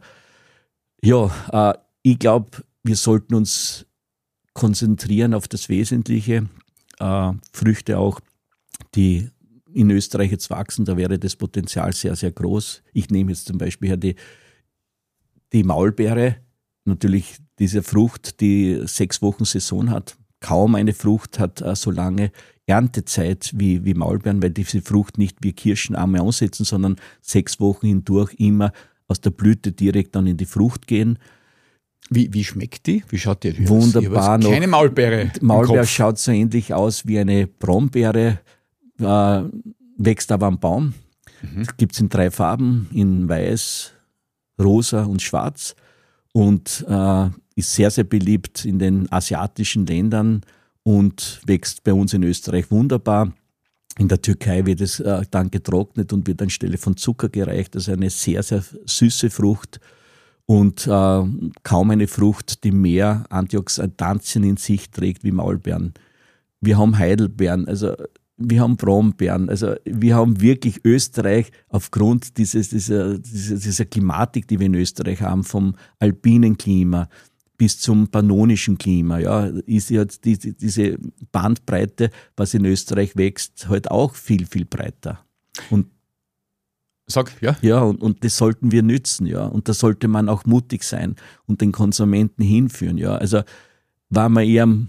Ja, äh, ich glaube, wir sollten uns konzentrieren auf das Wesentliche. Äh, Früchte auch, die in Österreich jetzt wachsen, da wäre das Potenzial sehr, sehr groß. Ich nehme jetzt zum Beispiel her die, die Maulbeere, natürlich diese Frucht, die sechs Wochen Saison hat. Kaum eine Frucht hat äh, so lange Erntezeit wie, wie Maulbeeren, weil diese Frucht nicht wie Kirschen einmal ansetzen, sondern sechs Wochen hindurch immer aus der Blüte direkt dann in die Frucht gehen. Wie, wie schmeckt die? Wie schaut die aus? Wunderbar. Noch keine Maulbeere. Maulbeere schaut so ähnlich aus wie eine Brombeere, äh, wächst aber am Baum. Mhm. Gibt es in drei Farben, in weiß, rosa und schwarz und äh, ist sehr, sehr beliebt in den asiatischen Ländern und wächst bei uns in Österreich wunderbar. In der Türkei wird es äh, dann getrocknet und wird anstelle von Zucker gereicht. Also eine sehr, sehr süße Frucht und äh, kaum eine Frucht, die mehr Antioxidantien in sich trägt wie Maulbeeren. Wir haben Heidelbeeren, also wir haben Brombeeren, also wir haben wirklich Österreich aufgrund dieses, dieser, dieser, dieser Klimatik, die wir in Österreich haben, vom alpinen Klima bis zum pannonischen Klima, ja, ist ja die, die, diese Bandbreite, was in Österreich wächst, halt auch viel, viel breiter. Und Sag, ja. Ja, und, und das sollten wir nützen, ja. Und da sollte man auch mutig sein und den Konsumenten hinführen, ja. Also, wenn man ihm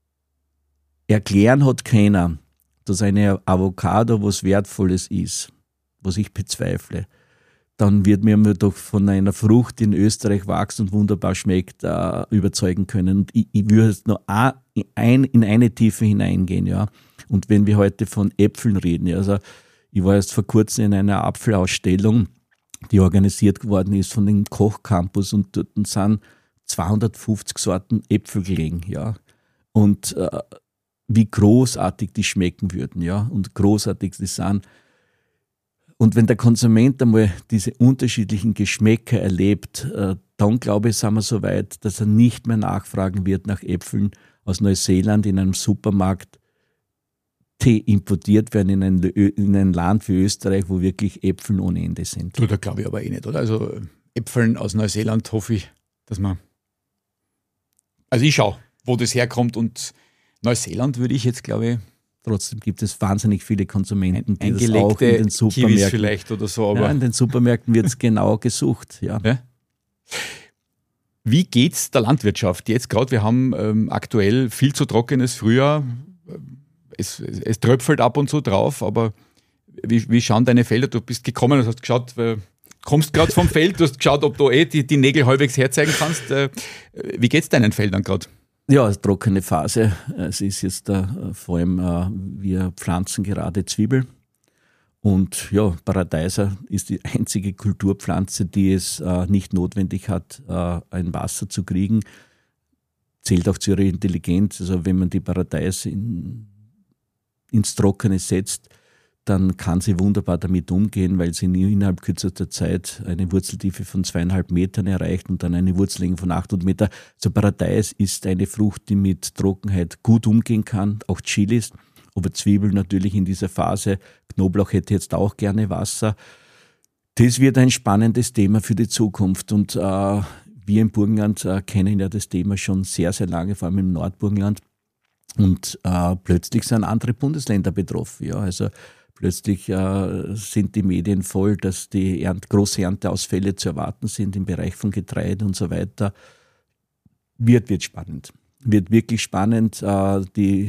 erklären hat können, dass eine Avocado was Wertvolles ist, was ich bezweifle, dann wird mir doch von einer Frucht, die in Österreich wächst und wunderbar schmeckt, äh, überzeugen können. Und ich, ich würde jetzt noch ein, in eine Tiefe hineingehen, ja. Und wenn wir heute von Äpfeln reden, ja, also ich war erst vor kurzem in einer Apfelausstellung, die organisiert worden ist von dem Koch-Campus und dort sind zweihundertfünfzig Sorten Äpfel gelegen, ja. Und äh, wie großartig die schmecken würden, ja, und großartig die sind. Und wenn der Konsument einmal diese unterschiedlichen Geschmäcker erlebt, äh, dann glaube ich, sind wir so weit, dass er nicht mehr nachfragen wird nach Äpfeln aus Neuseeland in einem Supermarkt, die importiert werden in ein, in ein Land wie Österreich, wo wirklich Äpfel ohne Ende sind. Du, da glaube ich aber eh nicht, oder? Also Äpfeln aus Neuseeland hoffe ich, dass man... Also ich schaue, wo das herkommt und Neuseeland würde ich jetzt, glaube ich... Trotzdem gibt es wahnsinnig viele Konsumenten, die Eingelegte das auch in den Supermärkten... Kiwis vielleicht oder so, aber... Ja, in den Supermärkten wird es genau gesucht, ja. ja. Wie geht's der Landwirtschaft jetzt gerade? Wir haben ähm, aktuell viel zu trockenes Frühjahr. Es, es, es tröpfelt ab und zu drauf, aber wie, wie schauen deine Felder? Du bist gekommen und hast geschaut, äh, kommst gerade vom Feld, du hast geschaut, ob du eh die, die Nägel halbwegs herzeigen kannst. Äh, wie geht's deinen Feldern gerade? Ja, trockene Phase. Es ist jetzt äh, vor allem, äh, wir pflanzen gerade Zwiebel. Und ja, Paradeiser ist die einzige Kulturpflanze, die es äh, nicht notwendig hat, äh, ein Wasser zu kriegen. Zählt auch zu ihrer Intelligenz. Also wenn man die Paradeis in, ins Trockene setzt, dann kann sie wunderbar damit umgehen, weil sie innerhalb kürzester Zeit eine Wurzeltiefe von zweieinhalb Metern erreicht und dann eine Wurzellänge von achthundert Meter. Also Paradeis ist eine Frucht, die mit Trockenheit gut umgehen kann, auch Chilis, aber Zwiebeln natürlich in dieser Phase. Knoblauch hätte jetzt auch gerne Wasser. Das wird ein spannendes Thema für die Zukunft und äh, wir im Burgenland äh, kennen ja das Thema schon sehr, sehr lange, vor allem im Nordburgenland. Und äh, plötzlich sind andere Bundesländer betroffen. Ja, also plötzlich äh, sind die Medien voll, dass die Ernt, große Ernteausfälle zu erwarten sind im Bereich von Getreide und so weiter. Wird, wird spannend. Wird wirklich spannend. Äh, die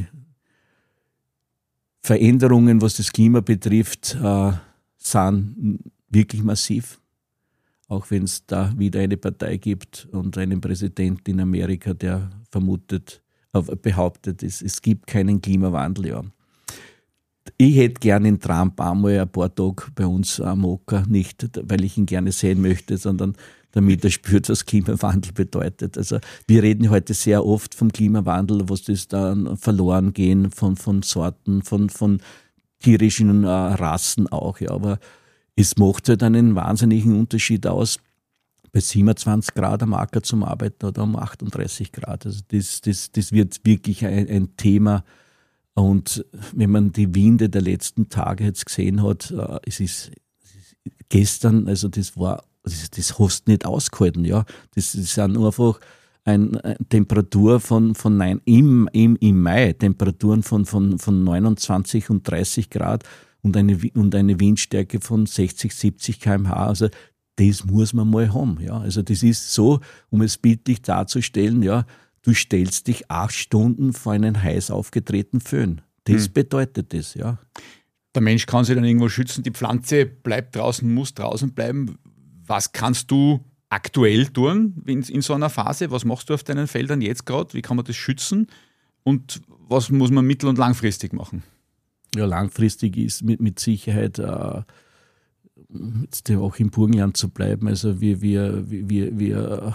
Veränderungen, was das Klima betrifft, äh, sind wirklich massiv. Auch wenn es da wieder eine Partei gibt und einen Präsidenten in Amerika, der vermutet, äh, behauptet, es, es gibt keinen Klimawandel. Ja. Ich hätte gerne in Trump einmal ein paar Tage bei uns am Ocker, nicht weil ich ihn gerne sehen möchte, sondern damit er spürt, was Klimawandel bedeutet. Also wir reden heute sehr oft vom Klimawandel, was das dann verloren gehen von, von Sorten, von, von tierischen äh, Rassen auch. Ja. Aber es macht halt einen wahnsinnigen Unterschied aus, bei siebenundzwanzig Grad am Acker zum Arbeiten oder um achtunddreißig Grad. Also das, das, das wird wirklich ein, ein Thema. Und wenn man die Winde der letzten Tage jetzt gesehen hat, äh, es ist, es ist gestern, also das war, das, das hast du nicht ausgehalten, ja. Das ist einfach eine, eine Temperatur von, von nein, im, im, im Mai, Temperaturen von, von, von neunundzwanzig und dreißig Grad und eine, und eine Windstärke von sechzig, siebzig Kilometer pro Stunde. Also das muss man mal haben, ja. Also das ist so, um es bildlich darzustellen, ja, du stellst dich acht Stunden vor einen heiß aufgetretenen Föhn. Das hm. bedeutet das, ja. Der Mensch kann sich dann irgendwo schützen, die Pflanze bleibt draußen, muss draußen bleiben. Was kannst du aktuell tun in, in so einer Phase? Was machst du auf deinen Feldern jetzt gerade? Wie kann man das schützen? Und was muss man mittel- und langfristig machen? Ja, langfristig ist mit, mit Sicherheit äh, jetzt auch im Burgenland zu bleiben. Also wir, wir, wir, wir,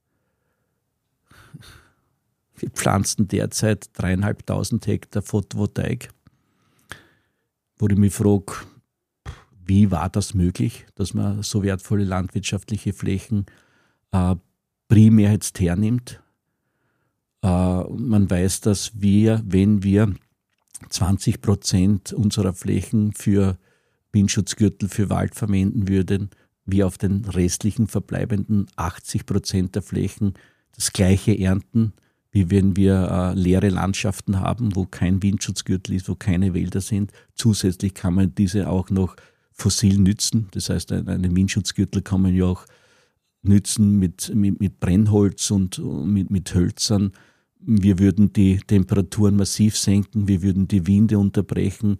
wir pflanzen derzeit dreieinhalbtausend Hektar Photovoltaik, wo ich mich frage, wie war das möglich, dass man so wertvolle landwirtschaftliche Flächen äh, primär jetzt hernimmt. Äh, man weiß, dass wir, wenn wir zwanzig Prozent unserer Flächen für Windschutzgürtel, für Wald verwenden würden, wir auf den restlichen verbleibenden achtzig Prozent der Flächen das gleiche ernten, wie wenn wir äh, leere Landschaften haben, wo kein Windschutzgürtel ist, wo keine Wälder sind. Zusätzlich kann man diese auch noch fossil nützen. Das heißt, einen Windschutzgürtel kann man ja auch nützen mit, mit, mit Brennholz und mit, mit Hölzern. Wir würden die Temperaturen massiv senken, wir würden die Winde unterbrechen.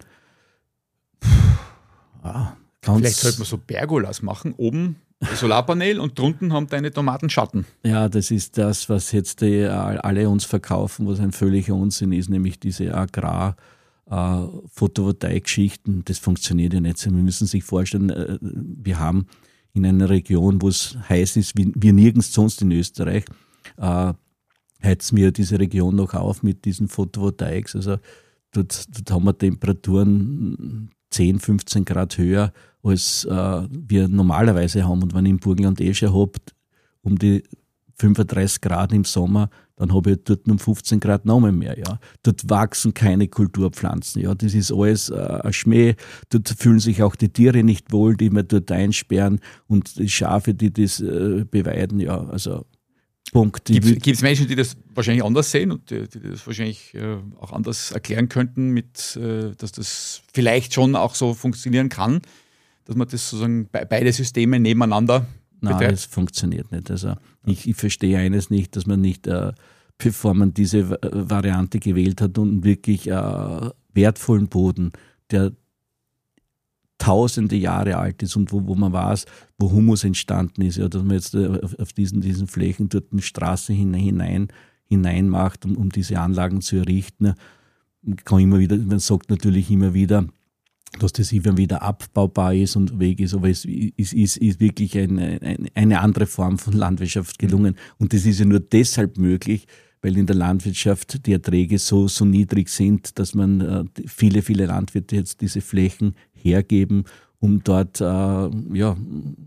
Ah, Vielleicht sollte man so Pergolas machen, oben Solarpanel und drunten haben deine Tomaten Schatten. Ja, das ist das, was jetzt die, alle uns verkaufen, was ein völliger Unsinn ist, nämlich diese Agrar- Uh, Photovoltaik-Geschichten, das funktioniert ja nicht. Wir müssen sich vorstellen, uh, wir haben in einer Region, wo es heiß ist, wie, wie nirgends sonst in Österreich, uh, heizen wir diese Region noch auf mit diesen Photovoltaiks. Also dort, dort haben wir Temperaturen zehn, fünfzehn Grad höher, als uh, wir normalerweise haben. Und wenn ich im Burgenland eh schon habt, um die fünfunddreißig Grad im Sommer, dann habe ich dort um fünfzehn Grad noch mehr. Ja. Dort wachsen keine Kulturpflanzen. Ja. Das ist alles äh, ein Schmäh. Dort fühlen sich auch die Tiere nicht wohl, die wir dort einsperren, und die Schafe, die das äh, beweiden. Ja. Also Punkt. Gibt es Menschen, die das wahrscheinlich anders sehen und die, die das wahrscheinlich äh, auch anders erklären könnten, mit, äh, dass das vielleicht schon auch so funktionieren kann, dass man das sozusagen be- beide Systeme nebeneinander betreibt? Nein, es funktioniert nicht. Also ich, ich verstehe eines nicht, dass man nicht, äh, bevor man diese v- Variante gewählt hat und wirklich äh, wertvollen Boden, der tausende Jahre alt ist und wo, wo man weiß, wo Humus entstanden ist, ja, dass man jetzt äh, auf, auf diesen, diesen Flächen dort eine Straße hinein, hinein macht, um, um diese Anlagen zu errichten. Man kann immer wieder, man sagt natürlich immer wieder, dass das immer wieder abbaubar ist und Weg ist, aber es ist, ist, ist wirklich eine, eine andere Form von Landwirtschaft gelungen. Und das ist ja nur deshalb möglich, weil in der Landwirtschaft die Erträge so, so niedrig sind, dass man äh, viele, viele Landwirte jetzt diese Flächen hergeben, um dort äh, ja,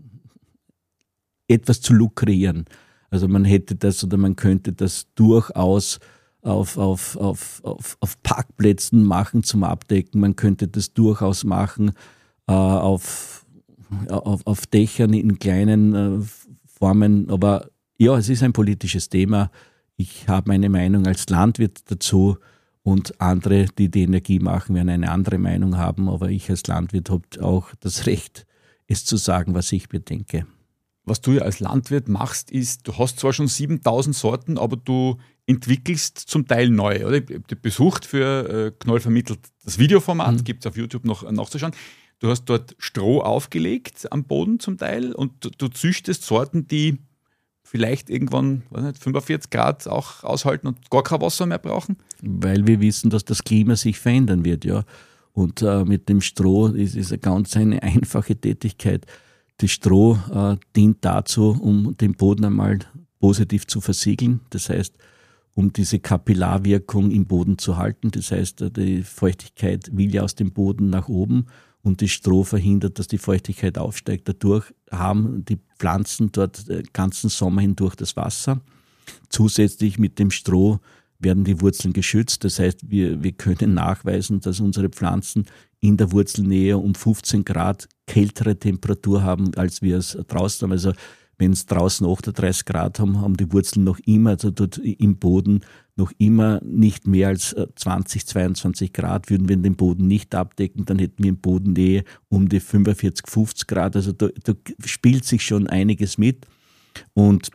etwas zu lukrieren. Also man hätte das oder man könnte das durchaus auf, auf, auf, auf, auf Parkplätzen machen zum Abdecken. Man könnte das durchaus machen äh, auf, auf, auf Dächern in kleinen äh, Formen. Aber ja, es ist ein politisches Thema. Ich habe meine Meinung als Landwirt dazu und andere, die die Energie machen, werden eine andere Meinung haben. Aber ich als Landwirt habe auch das Recht, es zu sagen, was ich bedenke. Was du ja als Landwirt machst, ist, du hast zwar schon siebentausend Sorten, aber du entwickelst zum Teil neu. Oder? Ich habe besucht für äh, Knoll vermittelt das Videoformat, mhm. gibt es auf YouTube noch nachzuschauen. Du hast dort Stroh aufgelegt am Boden zum Teil und du, du züchtest Sorten, die vielleicht irgendwann weiß nicht, fünfundvierzig Grad auch aushalten und gar kein Wasser mehr brauchen? Weil wir wissen, dass das Klima sich verändern wird, ja. Und äh, mit dem Stroh ist es eine ganz eine einfache Tätigkeit. Das Stroh äh, dient dazu, um den Boden einmal positiv zu versiegeln. Das heißt, um diese Kapillarwirkung im Boden zu halten. Das heißt, die Feuchtigkeit will ja aus dem Boden nach oben und das Stroh verhindert, dass die Feuchtigkeit aufsteigt. Dadurch haben die Pflanzen dort den ganzen Sommer hindurch das Wasser. Zusätzlich mit dem Stroh werden die Wurzeln geschützt. Das heißt, wir, wir können nachweisen, dass unsere Pflanzen in der Wurzelnähe um fünfzehn Grad kältere Temperatur haben, als wir es draußen haben. Also wenn es draußen achtunddreißig Grad haben, haben die Wurzeln noch immer, also dort im Boden noch immer nicht mehr als zwanzig, zweiundzwanzig Grad. Würden wir den Boden nicht abdecken, dann hätten wir im Bodennähe um die fünfundvierzig, fünfzig Grad. Also da, da spielt sich schon einiges mit. Und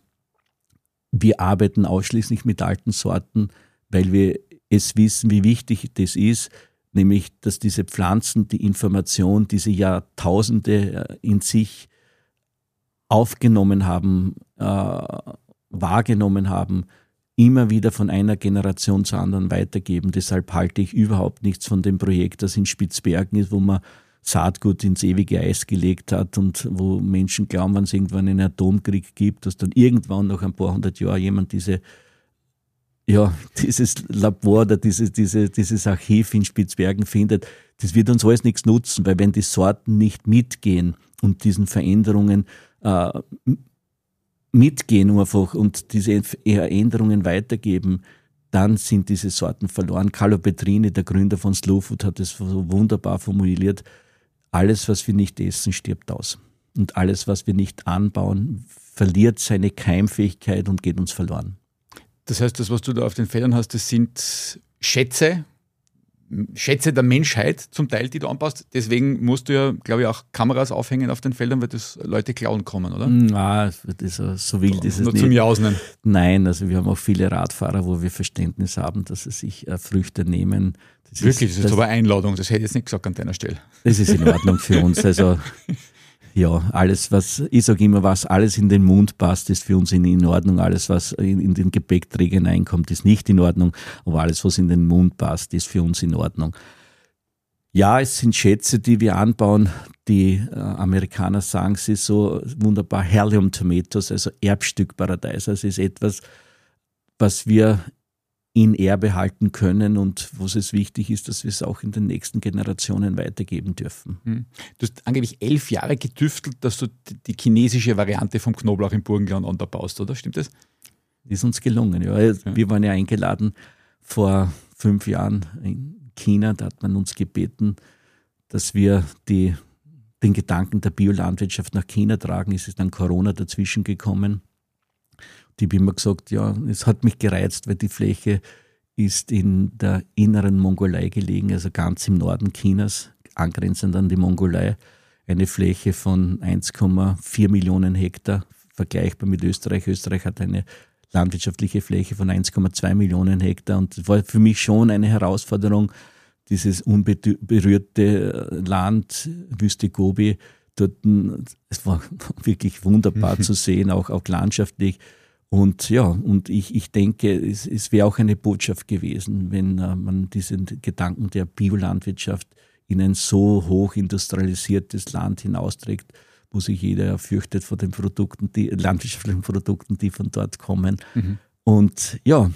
wir arbeiten ausschließlich mit alten Sorten, weil wir es wissen, wie wichtig das ist, nämlich, dass diese Pflanzen die Information, diese Jahrtausende in sich aufgenommen haben, äh, wahrgenommen haben, immer wieder von einer Generation zur anderen weitergeben. Deshalb halte ich überhaupt nichts von dem Projekt, das in Spitzbergen ist, wo man Saatgut ins ewige Eis gelegt hat und wo Menschen glauben, wenn es irgendwann einen Atomkrieg gibt, dass dann irgendwann nach ein paar hundert Jahren jemand diese, ja, dieses Labor oder diese, diese, dieses Archiv in Spitzbergen findet. Das wird uns alles nichts nutzen, weil wenn die Sorten nicht mitgehen und diesen Veränderungen äh, mitgehen einfach und diese Veränderungen weitergeben, dann sind diese Sorten verloren. Carlo Petrini, der Gründer von Slow Food, hat es so wunderbar formuliert: Alles, was wir nicht essen, stirbt aus. Und alles, was wir nicht anbauen, verliert seine Keimfähigkeit und geht uns verloren. Das heißt, das, was du da auf den Feldern hast, das sind Schätze, Schätze der Menschheit zum Teil, die du anbaust. Deswegen musst du ja, glaube ich, auch Kameras aufhängen auf den Feldern, weil das Leute klauen kommen, oder? Na, das ist so wild ist es Nur nicht. zum Jausen. Nein, also wir haben auch viele Radfahrer, wo wir Verständnis haben, dass sie sich äh, Früchte nehmen. Das Wirklich, ist, das ist das, aber Einladung, das hätte ich jetzt nicht gesagt an deiner Stelle. Das ist in Ordnung für uns. Also ja, alles, was, ich sage immer, was alles in den Mund passt, ist für uns in, in Ordnung. Alles, was in, in den Gepäckträger hineinkommt, ist nicht in Ordnung. Aber alles, was in den Mund passt, ist für uns in Ordnung. Ja, es sind Schätze, die wir anbauen. Die äh, Amerikaner sagen sie so wunderbar, Heirloom Tomatoes, also Erbstückparadies. Also es ist etwas, was wir in Erbe halten können und wo es wichtig ist, dass wir es auch in den nächsten Generationen weitergeben dürfen. Hm. Du hast angeblich elf Jahre getüftelt, dass du die chinesische Variante vom Knoblauch im Burgenland anbaust, oder? Stimmt das? ist uns gelungen. Ja. Wir waren ja eingeladen vor fünf Jahren in China, da hat man uns gebeten, dass wir die, den Gedanken der Biolandwirtschaft nach China tragen. Es ist dann Corona dazwischen gekommen. Ich habe immer gesagt, ja, es hat mich gereizt, weil die Fläche ist in der inneren Mongolei gelegen, also ganz im Norden Chinas, angrenzend an die Mongolei. Eine Fläche von eins Komma vier Millionen Hektar, vergleichbar mit Österreich. Österreich hat eine landwirtschaftliche Fläche von eins Komma zwei Millionen Hektar. Und das war für mich schon eine Herausforderung, dieses unberührte Land, Wüste Gobi, dort, es war wirklich wunderbar mhm. zu sehen, auch, auch landschaftlich. Und ja, und ich, ich denke, es, es wäre auch eine Botschaft gewesen, wenn äh, man diesen Gedanken der Biolandwirtschaft in ein so hoch industrialisiertes Land hinausträgt, wo sich jeder fürchtet vor den Produkten, die landwirtschaftlichen Produkten, die von dort kommen. Mhm. Und ja,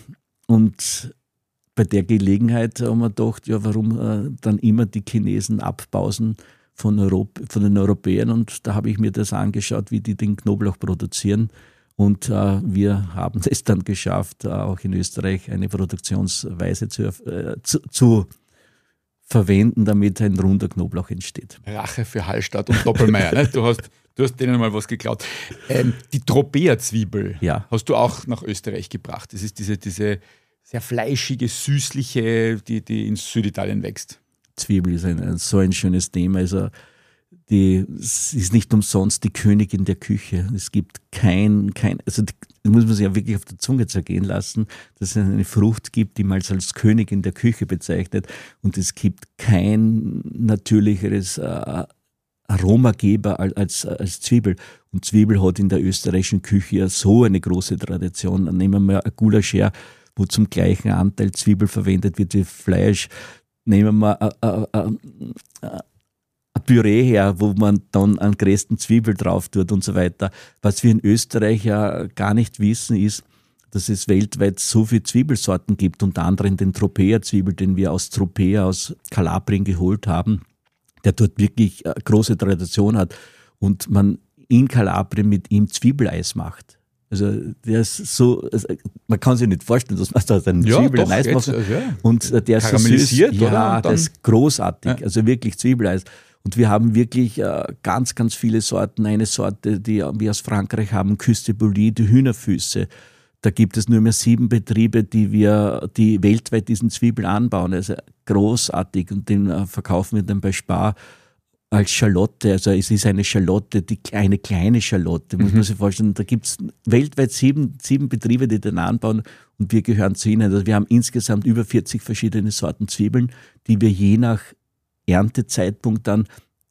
und bei der Gelegenheit haben wir gedacht, ja, warum äh, dann immer die Chinesen abpausen von, Europ- von den Europäern. Und da habe ich mir das angeschaut, wie die den Knoblauch produzieren. Und äh, wir haben es dann geschafft, äh, auch in Österreich eine Produktionsweise zu, äh, zu, zu verwenden, damit ein runder Knoblauch entsteht. Rache für Hallstatt und Doppelmayr. Ne? Du hast, du hast denen mal was geklaut. Ähm, die Tropea-Zwiebel ja. hast du auch nach Österreich gebracht. Das ist diese, diese sehr fleischige, süßliche, die, die in Süditalien wächst. Zwiebel ist ein, so ein schönes Thema. Also die, es ist nicht umsonst die Königin der Küche. Es gibt kein, kein also die, das muss man sich ja wirklich auf der Zunge zergehen lassen, dass es eine Frucht gibt, die man als Königin der Küche bezeichnet. Und es gibt kein natürlicheres äh, Aromageber als, als, als Zwiebel. Und Zwiebel hat in der österreichischen Küche ja so eine große Tradition. Dann nehmen wir ein Gulasch her, wo zum gleichen Anteil Zwiebel verwendet wird wie Fleisch. Nehmen wir ein, ein, ein, ein Püree her, wo man dann an größten Zwiebel drauf tut und so weiter. Was wir in Österreich ja gar nicht wissen, ist, dass es weltweit so viele Zwiebelsorten gibt, unter anderem den Tropea-Zwiebel, den wir aus Tropea, aus Kalabrien geholt haben, der dort wirklich eine große Tradition hat und man in Kalabrien mit ihm Zwiebeleis macht. Also der ist so, also man kann sich nicht vorstellen, dass man da einen ja, Zwiebeleis macht. Also, ja. Und der ist so süß. Ja, das ist großartig. Ja. Also wirklich Zwiebeleis. Und wir haben wirklich äh, ganz, ganz viele Sorten. Eine Sorte, die wir aus Frankreich haben, Küste Bouilly, die Hühnerfüße. Da gibt es nur mehr sieben Betriebe, die wir, die weltweit diesen Zwiebel anbauen. Also großartig. Und den äh, verkaufen wir dann bei Spar als Schalotte. Also es ist eine Schalotte, die eine kleine Schalotte, muss mhm. man sich vorstellen. Da gibt es weltweit sieben, sieben Betriebe, die den anbauen und wir gehören zu ihnen. Also wir haben insgesamt über vierzig verschiedene Sorten Zwiebeln, die wir je nach Erntezeitpunkt dann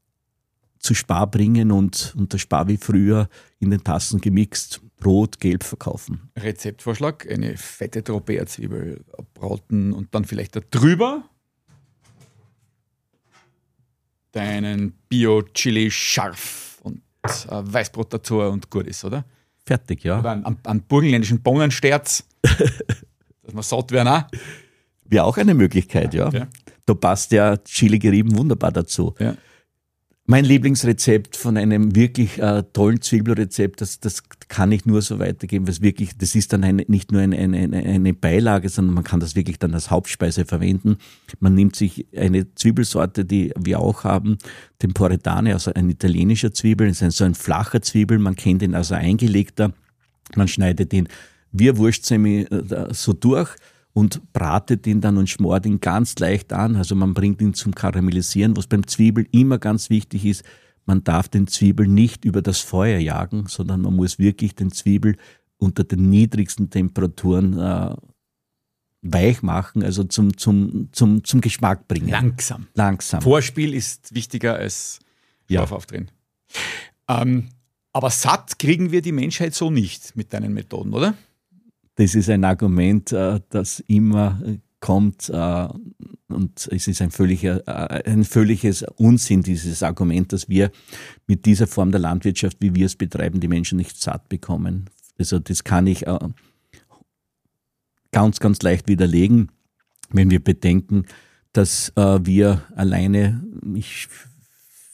zu Spar bringen und unter Spar wie früher in den Tassen gemixt, rot, gelb verkaufen. Rezeptvorschlag, eine fette Tropea-Zwiebel braten und dann vielleicht da drüber deinen Bio-Chili scharf und äh, Weißbrot dazu und gut ist, oder? Fertig, ja. Oder einen, einen burgenländischen Bohnensterz, dass wir satt werden auch. Wäre auch eine Möglichkeit, ja. ja. Da passt ja Chili gerieben wunderbar dazu. Ja. Mein Lieblingsrezept von einem wirklich äh, tollen Zwiebelrezept, das, das kann ich nur so weitergeben, weil es wirklich, das ist dann eine, nicht nur eine, eine, eine Beilage, sondern man kann das wirklich dann als Hauptspeise verwenden. Man nimmt sich eine Zwiebelsorte, die wir auch haben, den Poretane, also ein italienischer Zwiebel, das ist ein, so ein flacher Zwiebel, man kennt ihn also eingelegter, man schneidet ihn wie ein Wurstsemi äh, so durch, und bratet ihn dann und schmort ihn ganz leicht an. Also man bringt ihn zum Karamellisieren, was beim Zwiebel immer ganz wichtig ist. Man darf den Zwiebel nicht über das Feuer jagen, sondern man muss wirklich den Zwiebel unter den niedrigsten Temperaturen äh, weich machen, also zum, zum, zum, zum Geschmack bringen. Langsam. Langsam. Vorspiel ist wichtiger als scharf aufdrehen. Ähm, aber satt kriegen wir die Menschheit so nicht mit deinen Methoden, oder? Das ist ein Argument, das immer kommt und es ist ein, völliger, ein völliges Unsinn, dieses Argument, dass wir mit dieser Form der Landwirtschaft, wie wir es betreiben, die Menschen nicht satt bekommen. Also das kann ich ganz, ganz leicht widerlegen, wenn wir bedenken, dass wir alleine, ich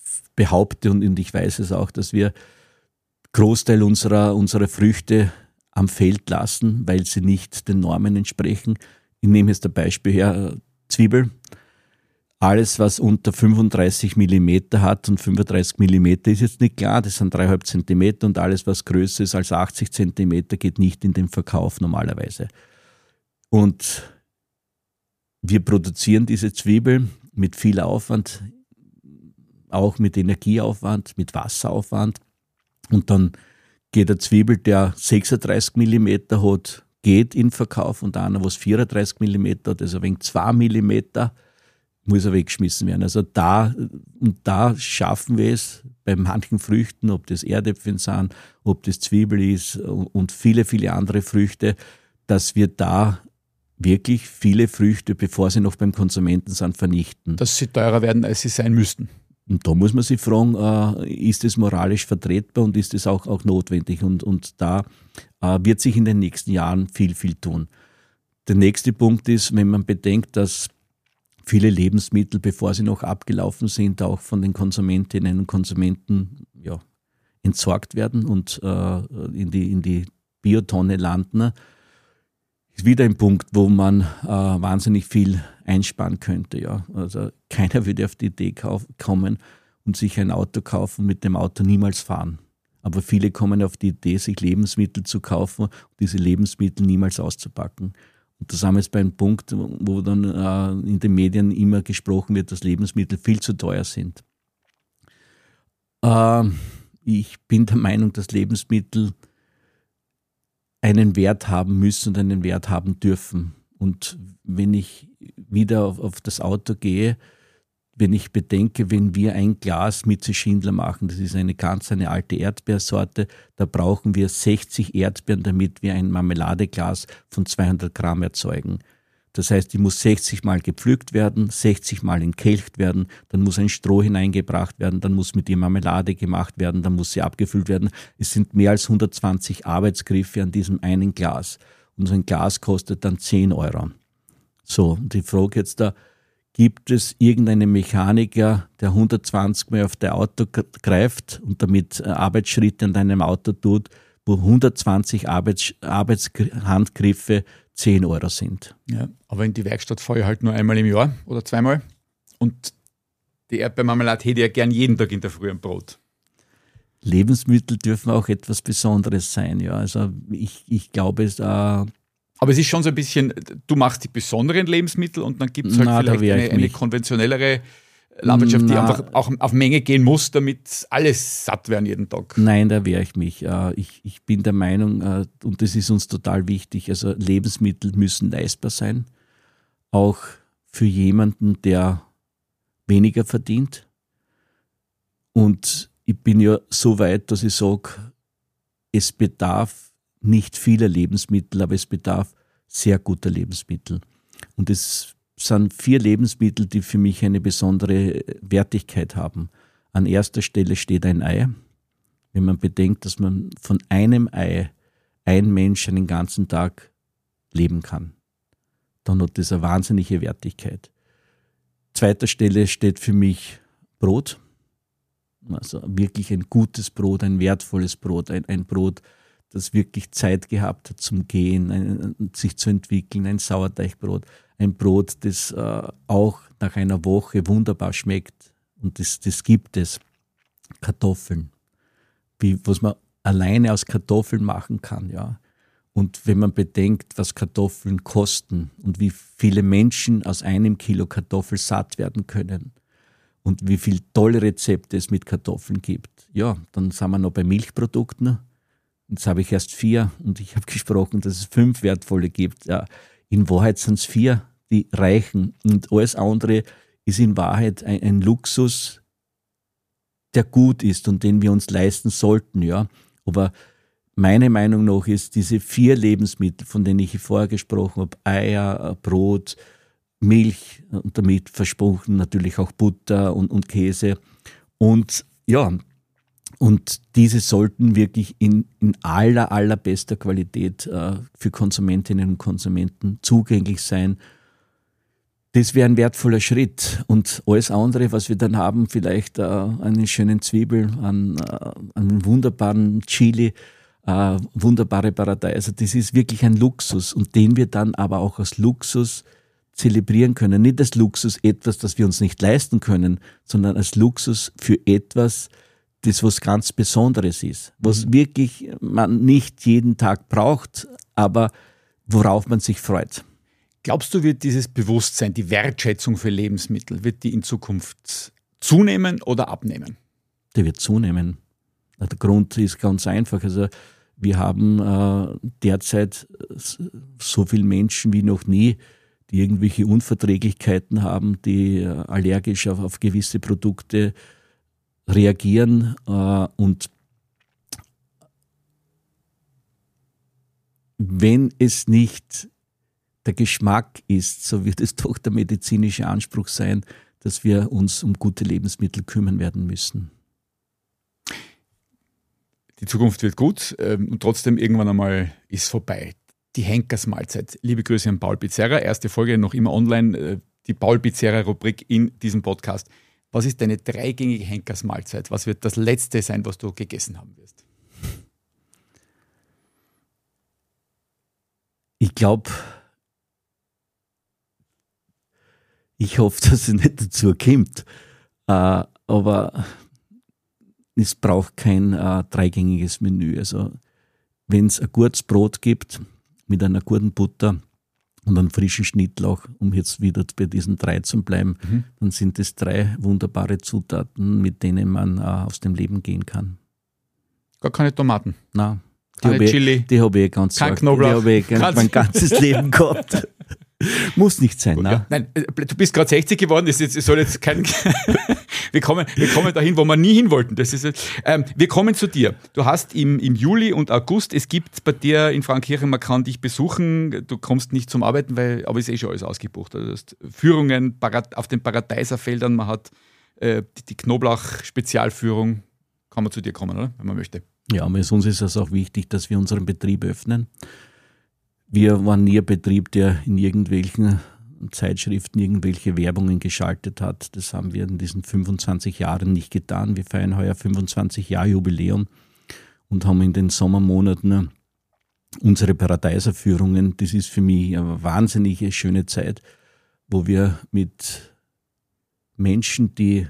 behaupte und ich weiß es auch, dass wir Großteil unserer, unserer Früchte am Feld lassen, weil sie nicht den Normen entsprechen. Ich nehme jetzt ein Beispiel her, Zwiebel. Alles, was unter fünfunddreißig Millimeter hat, und fünfunddreißig Millimeter ist jetzt nicht klar, das sind dreieinhalb Zentimeter, und alles, was größer ist als achtzig Zentimeter, geht nicht in den Verkauf normalerweise. Und wir produzieren diese Zwiebel mit viel Aufwand, auch mit Energieaufwand, mit Wasseraufwand, und dann geht eine Zwiebel, der sechsunddreißig Millimeter hat, geht in den Verkauf, und einer, was vierunddreißig Millimeter hat, also wegen zwei Millimeter, muss er weggeschmissen werden. Also da, und da schaffen wir es bei manchen Früchten, ob das Erdäpfel sind, ob das Zwiebel ist und viele, viele andere Früchte, dass wir da wirklich viele Früchte, bevor sie noch beim Konsumenten sind, vernichten. Dass sie teurer werden, als sie sein müssten. Und da muss man sich fragen, äh, ist das moralisch vertretbar und ist das auch, auch notwendig? Und, und da äh, wird sich in den nächsten Jahren viel, viel tun. Der nächste Punkt ist, wenn man bedenkt, dass viele Lebensmittel, bevor sie noch abgelaufen sind, auch von den Konsumentinnen und Konsumenten ja, entsorgt werden und äh, in die, in die Biotonne landen, ist wieder ein Punkt, wo man äh, wahnsinnig viel einsparen könnte. Ja. Also keiner würde auf die Idee kauf, kommen und sich ein Auto kaufen, mit dem Auto niemals fahren. Aber viele kommen auf die Idee, sich Lebensmittel zu kaufen und diese Lebensmittel niemals auszupacken. Und da sind wir jetzt bei einem Punkt, wo dann äh, in den Medien immer gesprochen wird, dass Lebensmittel viel zu teuer sind. Äh, ich bin der Meinung, dass Lebensmittel einen Wert haben müssen und einen Wert haben dürfen. Und wenn ich wieder auf, auf das Auto gehe, wenn ich bedenke, wenn wir ein Glas Mieze Schindler machen, das ist eine ganz eine alte Erdbeersorte, da brauchen wir sechzig Erdbeeren, damit wir ein Marmeladeglas von zweihundert Gramm erzeugen. Das heißt, die muss sechzig Mal gepflückt werden, sechzig Mal entkelcht werden, dann muss ein Stroh hineingebracht werden, dann muss mit ihr Marmelade gemacht werden, dann muss sie abgefüllt werden. Es sind mehr als hundertzwanzig Arbeitsgriffe an diesem einen Glas. Und so ein Glas kostet dann zehn Euro. So, und ich frage jetzt da, gibt es irgendeinen Mechaniker, der hundertzwanzig Mal auf dein Auto greift und damit Arbeitsschritte an deinem Auto tut, wo hundertzwanzig Arbeits- Arbeitshandgriffe zehn Euro sind? Ja, aber in die Werkstatt fahre ich halt nur einmal im Jahr oder zweimal. Und die Erdbeermarmelade hätte ich ja gern jeden Tag in der Früh am Brot. Lebensmittel dürfen auch etwas Besonderes sein. Ja. Also ich, ich glaube, es... Äh, Aber es ist schon so ein bisschen, du machst die besonderen Lebensmittel und dann gibt es halt Na, vielleicht eine, eine konventionellere Landwirtschaft, die Na, einfach auch auf Menge gehen muss, damit alles satt werden jeden Tag. Nein, da wehre ich mich. Ich, ich bin der Meinung, und das ist uns total wichtig, also Lebensmittel müssen leistbar sein, auch für jemanden, der weniger verdient. Und ich bin ja so weit, dass ich sage, es bedarf nicht vieler Lebensmittel, aber es bedarf sehr guter Lebensmittel. Und es sind vier Lebensmittel, die für mich eine besondere Wertigkeit haben. An erster Stelle steht ein Ei. Wenn man bedenkt, dass man von einem Ei ein Mensch einen ganzen Tag leben kann, dann hat das eine wahnsinnige Wertigkeit. Zweiter Stelle steht für mich Brot. Also wirklich ein gutes Brot, ein wertvolles Brot, ein, ein Brot, das wirklich Zeit gehabt hat zum Gehen, ein, sich zu entwickeln, ein Sauerteigbrot, ein Brot, das äh, auch nach einer Woche wunderbar schmeckt. Und das, das gibt es. Kartoffeln, wie, was man alleine aus Kartoffeln machen kann. Ja. Und wenn man bedenkt, was Kartoffeln kosten und wie viele Menschen aus einem Kilo Kartoffel satt werden können und wie viele tolle Rezepte es mit Kartoffeln gibt, ja, dann sind wir noch bei Milchprodukten. Jetzt habe ich erst vier und ich habe gesprochen, dass es fünf wertvolle gibt. Ja, in Wahrheit sind es vier, die reichen. Und alles andere ist in Wahrheit ein, ein Luxus, der gut ist und den wir uns leisten sollten. Ja. Aber meine Meinung nach ist, diese vier Lebensmittel, von denen ich vorher gesprochen habe, Eier, Brot, Milch und damit versprochen natürlich auch Butter und, und Käse. Und ja, und diese sollten wirklich in, in aller, allerbester Qualität äh, für Konsumentinnen und Konsumenten zugänglich sein. Das wäre ein wertvoller Schritt. Und alles andere, was wir dann haben, vielleicht äh, einen schönen Zwiebel, einen, äh, einen wunderbaren Chili, äh, wunderbare Paradeiser. Das ist wirklich ein Luxus und den wir dann aber auch als Luxus zelebrieren können. Nicht als Luxus etwas, das wir uns nicht leisten können, sondern als Luxus für etwas, das was ganz Besonderes ist, was mhm. wirklich man nicht jeden Tag braucht, aber worauf man sich freut. Glaubst du, wird dieses Bewusstsein, die Wertschätzung für Lebensmittel, wird die in Zukunft zunehmen oder abnehmen? Die wird zunehmen. Der Grund ist ganz einfach. Also wir haben äh, derzeit so viele Menschen wie noch nie, die irgendwelche Unverträglichkeiten haben, die äh, allergisch auf, auf gewisse Produkte reagieren äh, und wenn es nicht der Geschmack ist, so wird es doch der medizinische Anspruch sein, dass wir uns um gute Lebensmittel kümmern werden müssen. Die Zukunft wird gut ähm, und trotzdem irgendwann einmal ist vorbei. Die Henkersmahlzeit. Liebe Grüße an Paul Pizzerra. Erste Folge noch immer online. Äh, die Paul Pizzerra-Rubrik in diesem Podcast. Was ist deine dreigängige Henkersmahlzeit? Was wird das Letzte sein, was du gegessen haben wirst? Ich glaube, ich hoffe, dass es nicht dazu kommt. Äh, aber es braucht kein äh, dreigängiges Menü. Also wenn es ein gutes Brot gibt mit einer guten Butter und einem frischen Schnittlauch, um jetzt wieder bei diesen drei zu bleiben, mhm. dann sind es drei wunderbare Zutaten, mit denen man äh, aus dem Leben gehen kann. Gar keine Tomaten? Nein. Die Keine habe Chili? Ich, die habe ich ganz Kein arg, Knoblauch? Die habe ich mein ganzes Leben gehabt. Muss nicht sein, Gut, ne? ja. Nein, du bist gerade sechzig geworden, das ist, soll jetzt kein. wir, kommen, wir kommen dahin, wo wir nie hin wollten. Das ist, ähm, wir kommen zu dir. Du hast im, im Juli und August, es gibt bei dir in Frauenkirchen, man kann dich besuchen, du kommst nicht zum Arbeiten, weil, aber es ist eh schon alles ausgebucht. Also du hast Führungen auf den Paradeiserfeldern, man hat äh, die, die Knoblauch-Spezialführung. Kann man zu dir kommen, oder? Wenn man möchte. Ja, aber uns ist es auch wichtig, dass wir unseren Betrieb öffnen. Wir waren nie ein Betrieb, der in irgendwelchen Zeitschriften irgendwelche Werbungen geschaltet hat. Das haben wir in diesen fünfundzwanzig Jahren nicht getan. Wir feiern heuer fünfundzwanzig Jahre Jubiläum und haben in den Sommermonaten unsere Paradeiserführungen. Das ist für mich eine wahnsinnige schöne Zeit, wo wir mit Menschen, die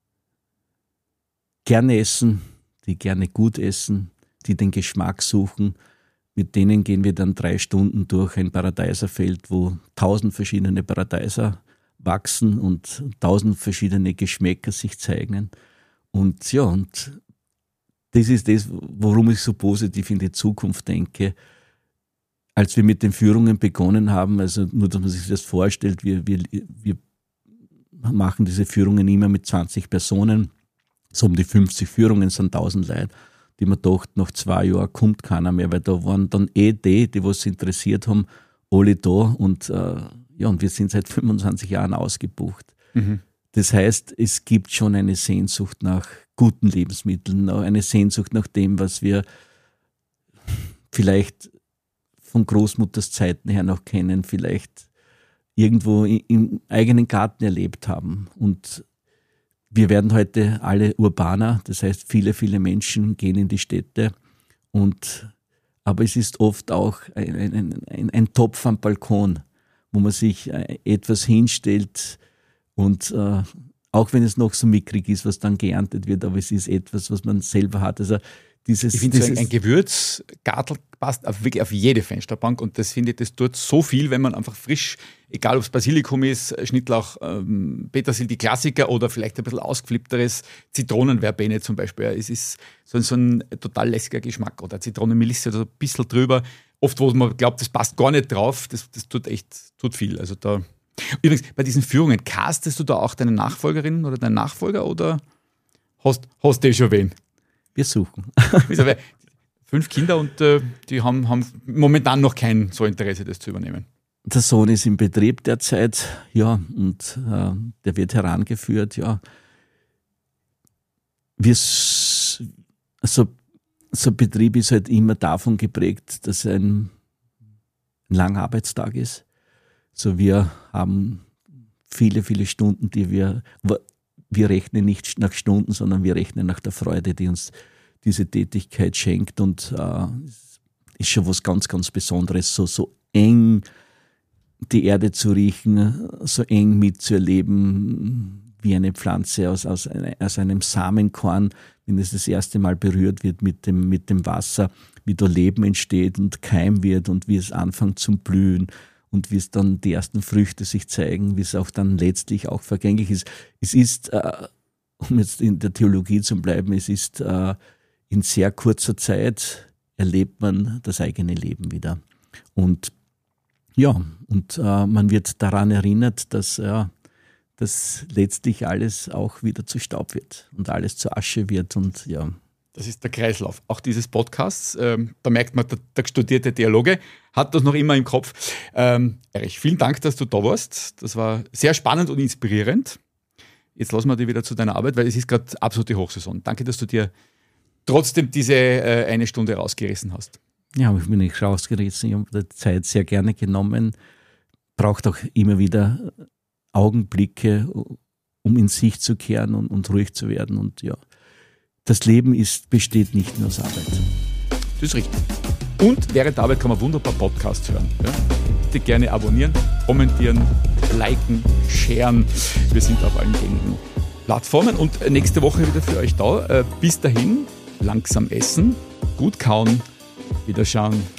gerne essen, die gerne gut essen, die den Geschmack suchen, mit denen gehen wir dann drei Stunden durch ein Paradeiserfeld, wo tausend verschiedene Paradeiser wachsen und tausend verschiedene Geschmäcker sich zeigen. Und ja, und das ist das, worum ich so positiv in die Zukunft denke. Als wir mit den Führungen begonnen haben, also nur, dass man sich das vorstellt, wir, wir, wir machen diese Führungen immer mit zwanzig Personen, so um die fünfzig Führungen sind tausend Leute, die man dachte, nach zwei Jahren kommt keiner mehr, weil da waren dann eh die, die was interessiert haben, alle da und äh, ja, und wir sind seit fünfundzwanzig Jahren ausgebucht. Mhm. Das heißt, es gibt schon eine Sehnsucht nach guten Lebensmitteln, eine Sehnsucht nach dem, was wir vielleicht von Großmutters Zeiten her noch kennen, vielleicht irgendwo im eigenen Garten erlebt haben. Und wir werden heute alle urbaner, das heißt, viele, viele Menschen gehen in die Städte. Und, aber es ist oft auch ein, ein, ein, ein Topf am Balkon, wo man sich etwas hinstellt und äh, auch wenn es noch so mickrig ist, was dann geerntet wird, aber es ist etwas, was man selber hat. Also dieses, ich finde, so ein, ein Gewürzgartel passt auf, wirklich auf jede Fensterbank und das finde ich, das tut so viel, wenn man einfach frisch, egal ob es Basilikum ist, Schnittlauch, ähm, Petersil, die Klassiker oder vielleicht ein bisschen ausgeflippteres Zitronenverbene zum Beispiel. Ja, es ist so, so ein total lässiger Geschmack oder Zitronenmelisse oder so ein bisschen drüber. Oft, wo man glaubt, das passt gar nicht drauf, das, das tut echt tut viel. Also da. Übrigens, bei diesen Führungen, castest du da auch deine Nachfolgerin oder deinen Nachfolger oder hast, hast du schon wen? Wir suchen. Fünf Kinder und äh, die haben, haben momentan noch kein so Interesse, das zu übernehmen. Der Sohn ist im Betrieb derzeit, ja, und äh, der wird herangeführt, ja. Wir, so, so ein Betrieb ist halt immer davon geprägt, dass ein, ein langer Arbeitstag ist. So, wir haben viele, viele Stunden, die wir, wir rechnen nicht nach Stunden, sondern wir rechnen nach der Freude, die uns diese Tätigkeit schenkt und äh, ist schon was ganz, ganz Besonderes, so, so eng die Erde zu riechen, so eng mitzuerleben, wie eine Pflanze aus, aus, aus einem Samenkorn, wenn es das erste Mal berührt wird mit dem, mit dem Wasser, wie da Leben entsteht und Keim wird und wie es anfängt zum Blühen und wie es dann die ersten Früchte sich zeigen, wie es auch dann letztlich auch vergänglich ist. Es ist, äh, um jetzt in der Theologie zu bleiben, es ist äh, in sehr kurzer Zeit erlebt man das eigene Leben wieder. Und ja, und äh, man wird daran erinnert, dass, äh, dass letztlich alles auch wieder zu Staub wird und alles zu Asche wird und ja. Das ist der Kreislauf auch dieses Podcasts. Ähm, da merkt man, der, der studierte Theologe hat das noch immer im Kopf. Ähm, Erich, vielen Dank, dass du da warst. Das war sehr spannend und inspirierend. Jetzt lassen wir dich wieder zu deiner Arbeit, weil es ist gerade absolute Hochsaison. Danke, dass du dir trotzdem diese äh, eine Stunde rausgerissen hast. Ja, ich bin nicht rausgerissen. Ich habe die Zeit sehr gerne genommen. Braucht auch immer wieder Augenblicke, um in sich zu kehren und, und ruhig zu werden. Und ja, das Leben ist, besteht nicht nur aus Arbeit. Das ist richtig. Und während der Arbeit kann man wunderbar Podcasts hören. Ja? Bitte gerne abonnieren, kommentieren, liken, sharen. Wir sind auf allen gängigen Plattformen und nächste Woche wieder für euch da. Bis dahin, langsam essen, gut kauen, wiederschauen.